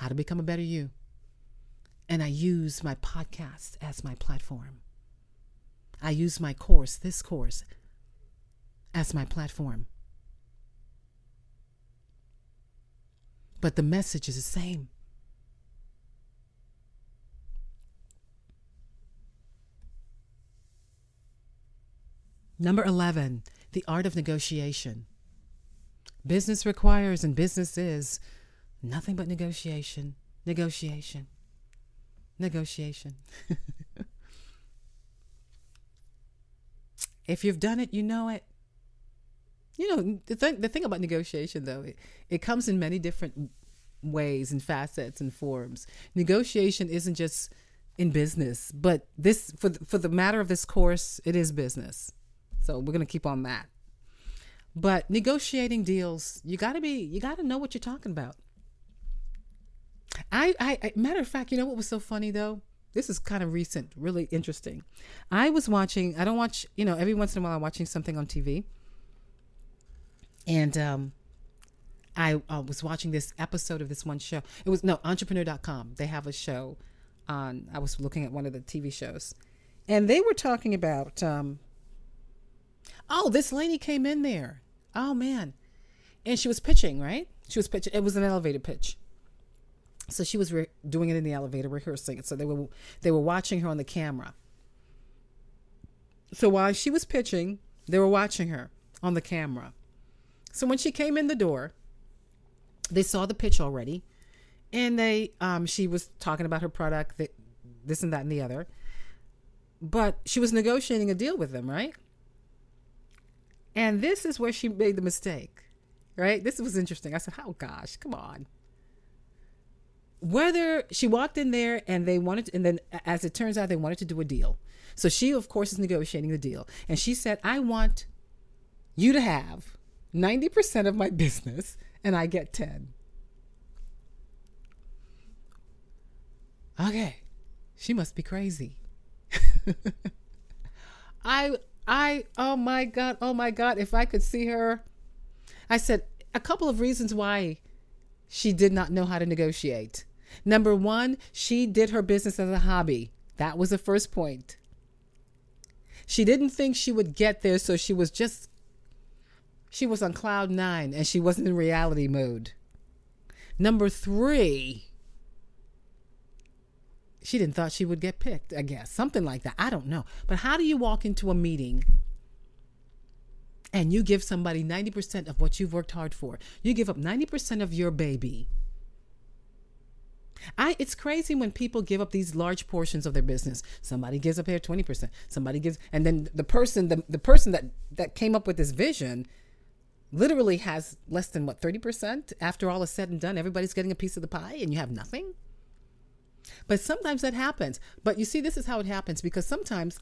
how to become a better you. And I use my podcast as my platform. I use my course, this course, as my platform. But the message is the same. Number 11, the art of negotiation. Business requires and business is nothing but negotiation, negotiation, negotiation. If you've done it, you know it. You know, the thing about negotiation, though, it comes in many different ways and facets and forms. Negotiation isn't just in business, but this, for the matter of this course, it is business. So we're going to keep on that. But negotiating deals, you got to know what you're talking about. I matter of fact, you know what was so funny though? This is kind of recent, really interesting. I don't watch, every once in a while I'm watching something on TV. And I was watching this episode of this one show. It was, entrepreneur.com. They have a show on, I was looking at one of the TV shows. And they were talking about, this lady came in there. Oh, man. And she was pitching, right? She was pitching. It was an elevator pitch. So she was doing it in the elevator, rehearsing it. So they were watching her on the camera. So while she was pitching, they were watching her on the camera. So when she came in the door, they saw the pitch already. And she was talking about her product, this and that and the other. But she was negotiating a deal with them, right? And this is where she made the mistake, right? This was interesting. I said, oh gosh, come on. Whether she walked in there and and then as it turns out, they wanted to do a deal. So she, of course, is negotiating the deal. And she said, I want you to have 90% of my business and I get 10. Okay. She must be crazy. Oh my God, if I could see her. I said a couple of reasons why she did not know how to negotiate. Number one, she did her business as a hobby. That was the first point. She didn't think she would get there, so she was on cloud 9 and she wasn't in reality mode. Number 3, she didn't thought she would get picked, I guess. Something like that. I don't know. But how do you walk into a meeting and you give somebody 90% of what you've worked hard for? You give up 90% of your baby. It's crazy when people give up these large portions of their business. Somebody gives up here 20%. Somebody gives, and then the person that came up with this vision literally has less than 30%. After all is said and done, everybody's getting a piece of the pie and you have nothing. But sometimes that happens. But you see, this is how it happens, because sometimes,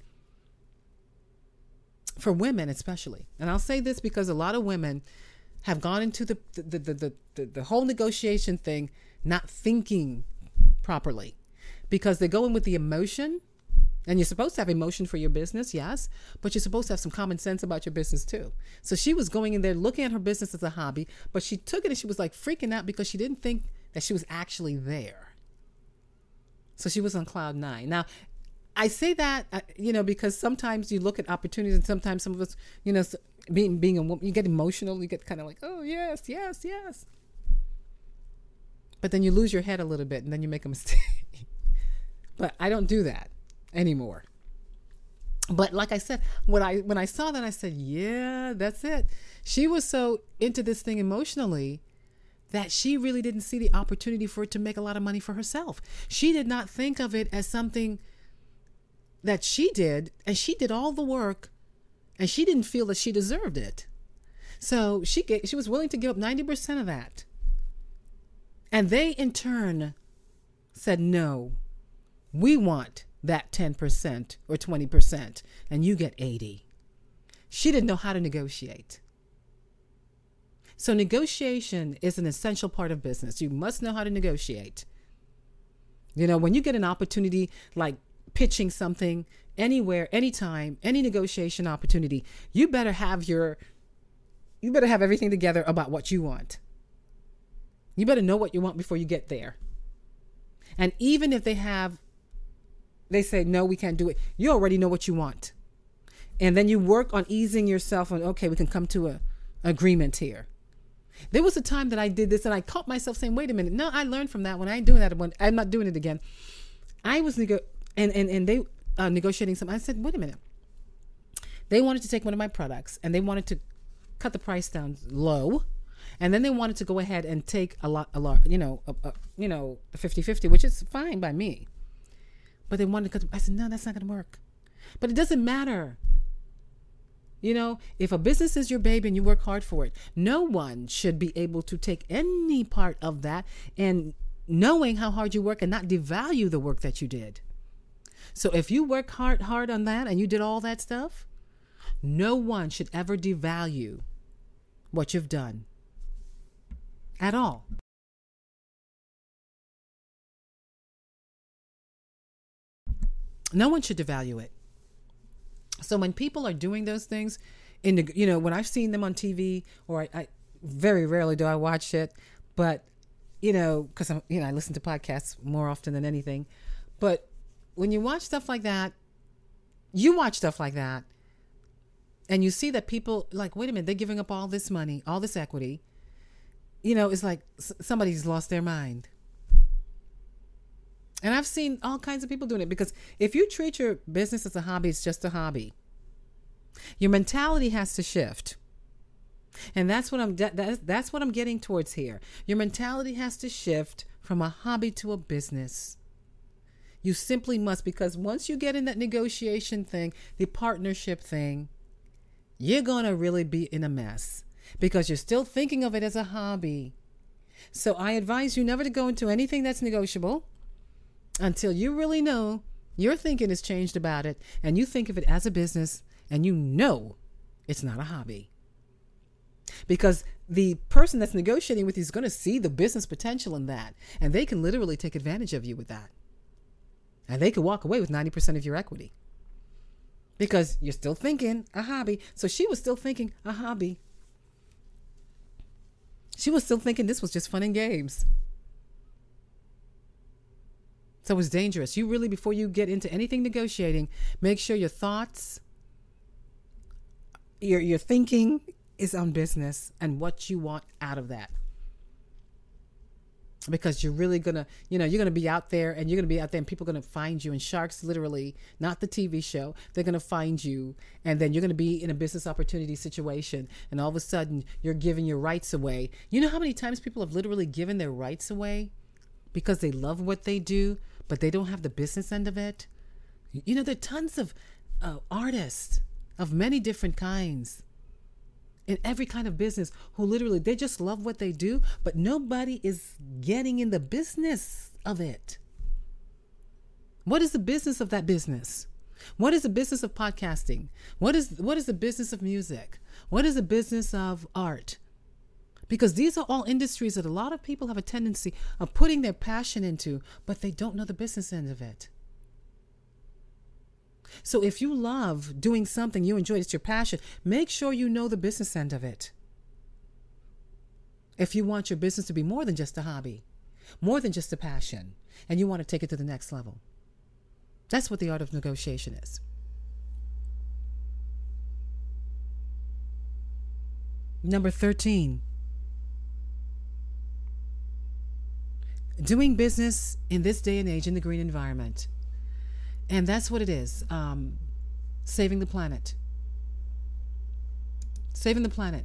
for women especially, and I'll say this because a lot of women have gone into the whole negotiation thing not thinking properly, because they go in with the emotion, and you're supposed to have emotion for your business, yes, but you're supposed to have some common sense about your business too. So she was going in there looking at her business as a hobby, but she took it and she was like freaking out because she didn't think that she was actually there. So she was on cloud 9. Now, I say that, because sometimes you look at opportunities, and sometimes some of us, being a woman, you get emotional. You get kind of like, oh, yes, yes, yes. But then you lose your head a little bit and then you make a mistake. But I don't do that anymore. But like I said, when I saw that, I said, yeah, that's it. She was so into this thing emotionally that she really didn't see the opportunity for it to make a lot of money for herself. She did not think of it as something that she did, and she did all the work, and she didn't feel that she deserved it. So she was willing to give up 90% of that. And they in turn said, no, we want that 10% or 20%, and you get 80. She didn't know how to negotiate. So negotiation is an essential part of business. You must know how to negotiate. When you get an opportunity like pitching something anywhere, anytime, any negotiation opportunity, you better have everything together about what you want. You better know what you want before you get there. And even if they say, no, we can't do it, you already know what you want. And then you work on easing yourself on, okay, we can come to a agreement here. There was a time that I did this and I caught myself saying, wait a minute. No, I learned from that one. I ain't doing that one. I'm not doing it again. I was negotiating something. I said, wait a minute. They wanted to take one of my products and they wanted to cut the price down low. And then they wanted to go ahead and take a 50-50, which is fine by me. But they wanted to cut. I said, no, that's not going to work. But it doesn't matter. If a business is your baby and you work hard for it, no one should be able to take any part of that and knowing how hard you work and not devalue the work that you did. So if you work hard on that and you did all that stuff, no one should ever devalue what you've done at all. No one should devalue it. So when people are doing those things, when I've seen them on TV, or I very rarely do I watch it, but because I listen to podcasts more often than anything. But when you watch stuff like that, and you see that people like, wait a minute, they're giving up all this money, all this equity. It's like somebody's lost their mind. And I've seen all kinds of people doing it, because if you treat your business as a hobby, it's just a hobby. Your mentality has to shift. And that's what I'm getting towards here. Your mentality has to shift from a hobby to a business. You simply must, because once you get in that negotiation thing, the partnership thing, you're going to really be in a mess, because you're still thinking of it as a hobby. So I advise you never to go into anything that's negotiable until you really know your thinking has changed about it and you think of it as a business and it's not a hobby. Because the person that's negotiating with you is going to see the business potential in that, and they can literally take advantage of you with that. And they could walk away with 90% of your equity, because you're still thinking a hobby. So she was still thinking a hobby. She was still thinking this was just fun and games. So it's dangerous. You really, before you get into anything negotiating, make sure your thoughts, your thinking is on business and what you want out of that. Because you're really going to, you're going to be out there, and people are going to find you, and sharks, literally, not the TV show, they're going to find you, and then you're going to be in a business opportunity situation, and all of a sudden you're giving your rights away. You know how many times people have literally given their rights away because they love what they do, but they don't have the business end of it? There are tons of artists of many different kinds in every kind of business who literally, they just love what they do, but nobody is getting in the business of it. What is the business of that business? What is the business of podcasting? What is the business of music? What is the business of art? Because these are all industries that a lot of people have a tendency of putting their passion into, but they don't know the business end of it. So if you love doing something you enjoy, it's your passion, make sure you know the business end of it. If you want your business to be more than just a hobby, more than just a passion, and you want to take it to the next level. That's what the art of negotiation is. Number 13. Doing business in this day and age in the green environment. And that's what it is. Saving the planet. Saving the planet.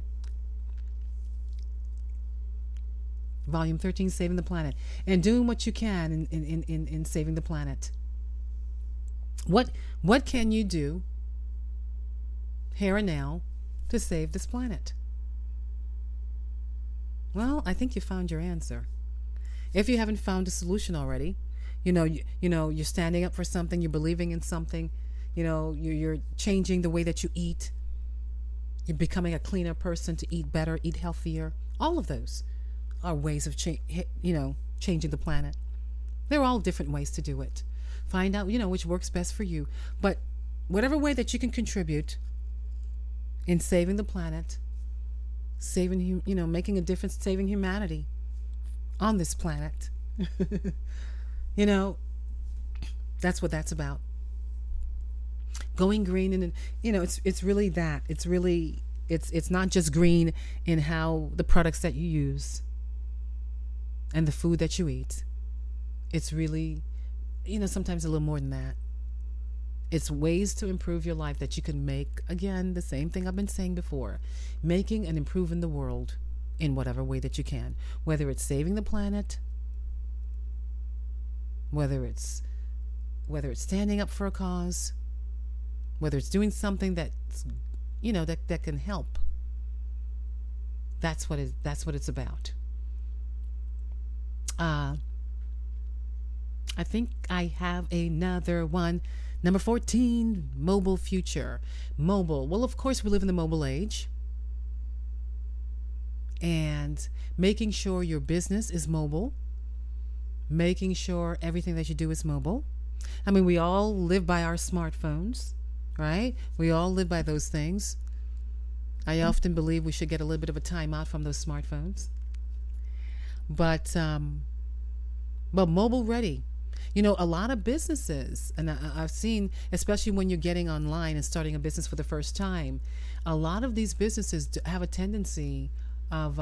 Volume 13, Saving the Planet. And doing what you can in saving the planet. What can you do here and now to save this planet? Well, I think you found your answer. If you haven't found a solution already, you're standing up for something, you're believing in something, you're changing the way that you eat, you're becoming a cleaner person to eat better, eat healthier. All of those are ways of changing the planet. They're all different ways to do it. Find out, which works best for you. But whatever way that you can contribute in saving the planet, making a difference, saving humanity on this planet. You know, that's what that's about. Going green, and it's really that. It's not just green in how the products that you use and the food that you eat. It's really, sometimes a little more than that. It's ways to improve your life that you can make. Again, the same thing I've been saying before, making and improving the world in whatever way that you can, whether it's saving the planet, whether it's standing up for a cause, whether it's doing something that's, that can help. That's what it's about. I think I have another one. Number 14, mobile future. Mobile. Well, of course, we live in the mobile age. And making sure your business is mobile. Making sure everything that you do is mobile. I mean, we all live by our smartphones, right? We all live by those things. I often believe we should get a little bit of a time out from those smartphones. But mobile ready. A lot of businesses, and I've seen, especially when you're getting online and starting a business for the first time, a lot of these businesses have a tendency of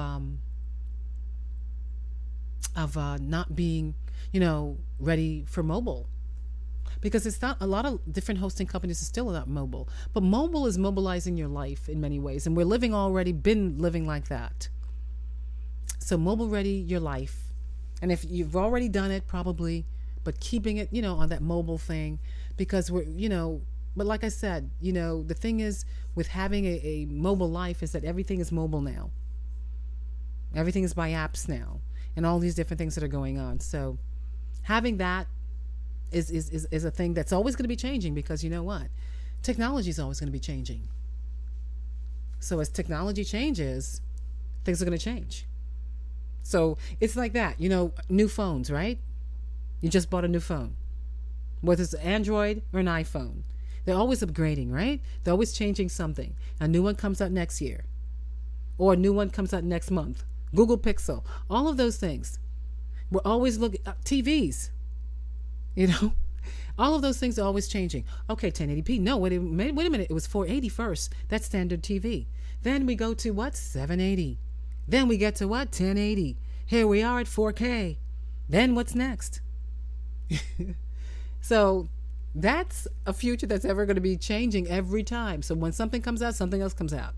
not being, ready for mobile. Because it's not, a lot of different hosting companies are still not mobile. But mobile is mobilizing your life in many ways. And we're been living like that. So mobile ready your life. And if you've already done it, probably, but keeping it, on that mobile thing, because but like I said, the thing is with having a mobile life is that everything is mobile now. Everything is by apps now, and all these different things that are going on. So having that is a thing that's always going to be changing, because you know what? Technology is always going to be changing. So as technology changes, things are going to change. So it's like that, new phones, right? You just bought a new phone, whether it's an Android or an iPhone. They're always upgrading, right? They're always changing something. A new one comes out next year, or a new one comes out next month. Google Pixel, all of those things. We're always looking at TVs, all of those things are always changing. Okay, 1080p. No, wait a minute. It was 480 first. That's standard TV. Then we go to what? 780. Then we get to what? 1080. Here we are at 4K. Then what's next? So that's a future that's ever going to be changing every time. So when something comes out, something else comes out.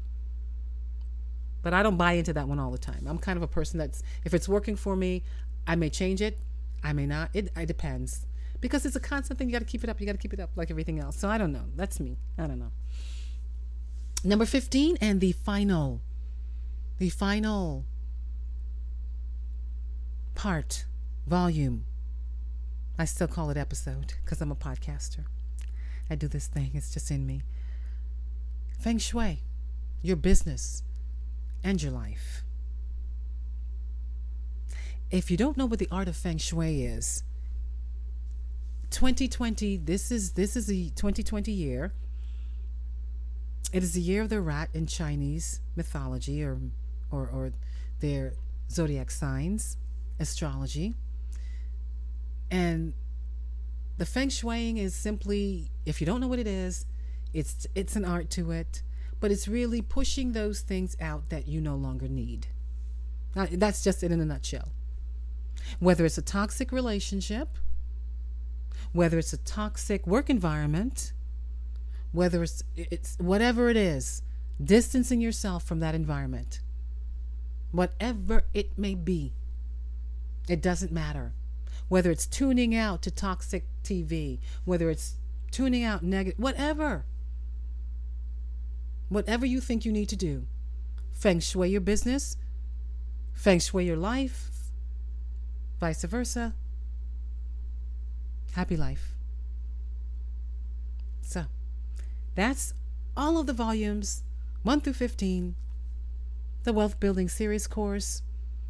But I don't buy into that one all the time. I'm kind of a person that's, if it's working for me, I may change it. I may not. It depends. Because it's a constant thing. You got to keep it up. You got to keep it up like everything else. So I don't know. That's me. I don't know. Number 15, and the final part, volume. I still call it episode because I'm a podcaster. I do this thing. It's just in me. Feng Shui, your business and your life. If you don't know what the art of Feng Shui is, 2020, this is the 2020 year. It is the year of the rat in Chinese mythology or their zodiac signs, astrology. And the Feng Shuiing is simply, if you don't know what it is, it's an art to it, but it's really pushing those things out that you no longer need. Now, that's just it in a nutshell. Whether it's a toxic relationship, whether it's a toxic work environment, whether it's whatever it is, distancing yourself from that environment, whatever it may be, it doesn't matter. Whether it's tuning out to toxic TV, whether it's tuning out negative, whatever you think you need to do, Feng Shui your business, Feng Shui your life, vice versa. Happy life. So that's all of the volumes 1 through 15, the Wealth Building Series course.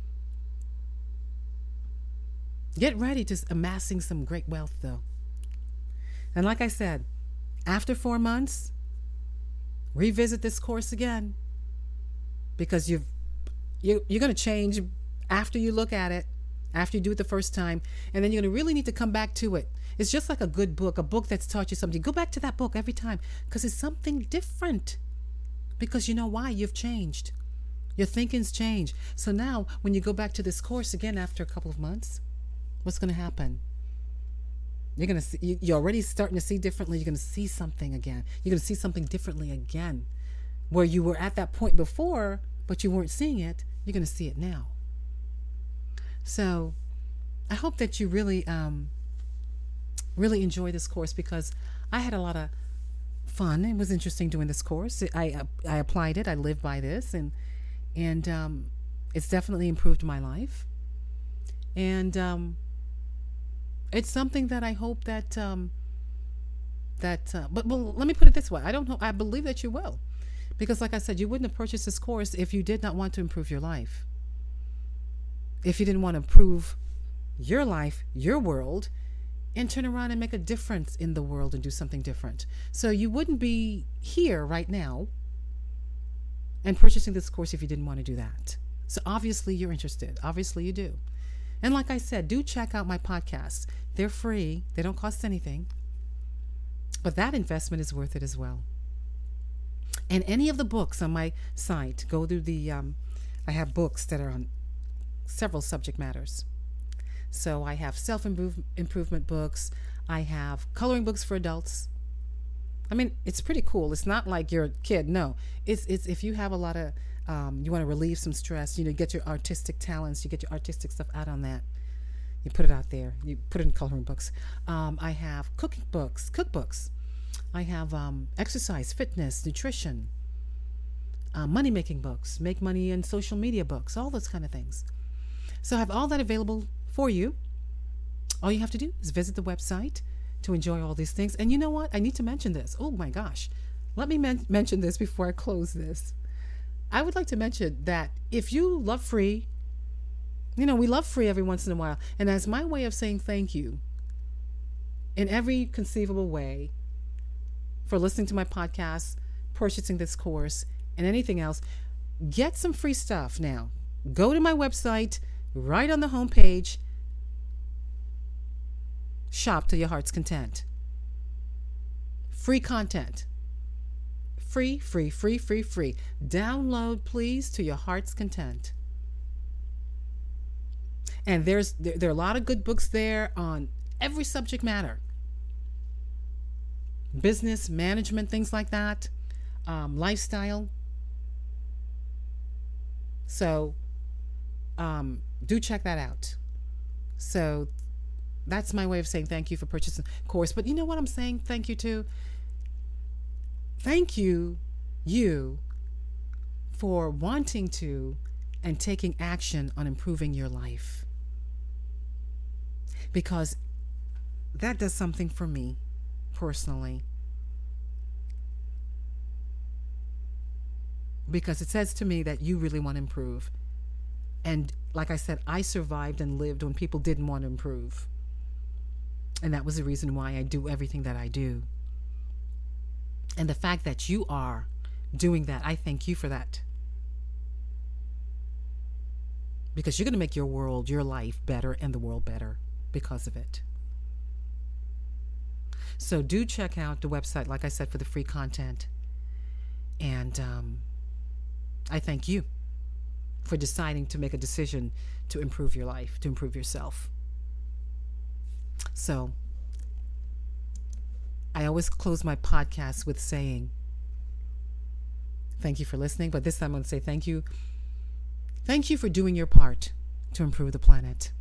Get ready to amassing some great wealth, though. And like I said, after 4 months, revisit this course again, because you're going to change after you look at it. after you do it the first time, and then you're going to really need to come back to it. It's just like a good book, a book that's taught you something. Go back to that book every time because it's something different. Because you know why? You've changed. Your thinking's changed. So now when you go back to this course again after a couple of months, what's going to happen? You're going to see, you're already starting to see differently. You're going to see something again. You're going to see something differently again. Where you were at that point before, but you weren't seeing it, you're going to see it now. So I hope that you really, really enjoy this course because I had a lot of fun. It was interesting doing this course. I applied it. I live by this, and it's definitely improved my life. And it's something that I hope that but let me put it this way. I don't know. I believe that you will, because like I said, you wouldn't have purchased this course if you did not want to improve your life. If you didn't want to improve your life, your world, and turn around and make a difference in the world and do something different. So you wouldn't be here right now and purchasing this course if you didn't want to do that. So obviously you're interested. Obviously you do. And like I said, do check out my podcasts. They're free. They don't cost anything. But that investment is worth it as well. And any of the books on my site, go through the, I have books that are on several subject matters. So I have self-improvement books. I have coloring books for adults. I mean, it's pretty cool. It's not like you're a kid. No, it's if you have a lot of, you want to relieve some stress, get your artistic talents, you get your artistic stuff out on that. You put it out there. You put it in coloring books. I have cooking books, cookbooks. I have exercise, fitness, nutrition, money-making books, make money in social media books, all those kind of things. So I have all that available for you. All you have to do is visit the website to enjoy all these things. And you know what? I need to mention this. Oh my gosh. Let me mention this before I close this. I would like to mention that if you love free, we love free every once in a while. And as my way of saying thank you in every conceivable way for listening to my podcast, purchasing this course, and anything else, get some free stuff now. Go to my website, right on the homepage, shop to your heart's content. Free content. Free. Download, please, to your heart's content. And there are a lot of good books there on every subject matter. Business, management, things like that. Lifestyle. So do check that out. So that's my way of saying thank you for purchasing the course. But you know what I'm saying thank you to? Thank you for wanting to and taking action on improving your life. Because that does something for me personally. Because it says to me that you really want to improve. And like I said, I survived and lived when people didn't want to improve. And that was the reason why I do everything that I do. And the fact that you are doing that, I thank you for that. Because you're going to make your world, your life better and the world better because of it. So do check out the website, like I said, for the free content. And I thank you for deciding to make a decision to improve your life, to improve yourself. So I always close my podcast with saying, thank you for listening. But this time I'm going to say thank you. Thank you for doing your part to improve the planet.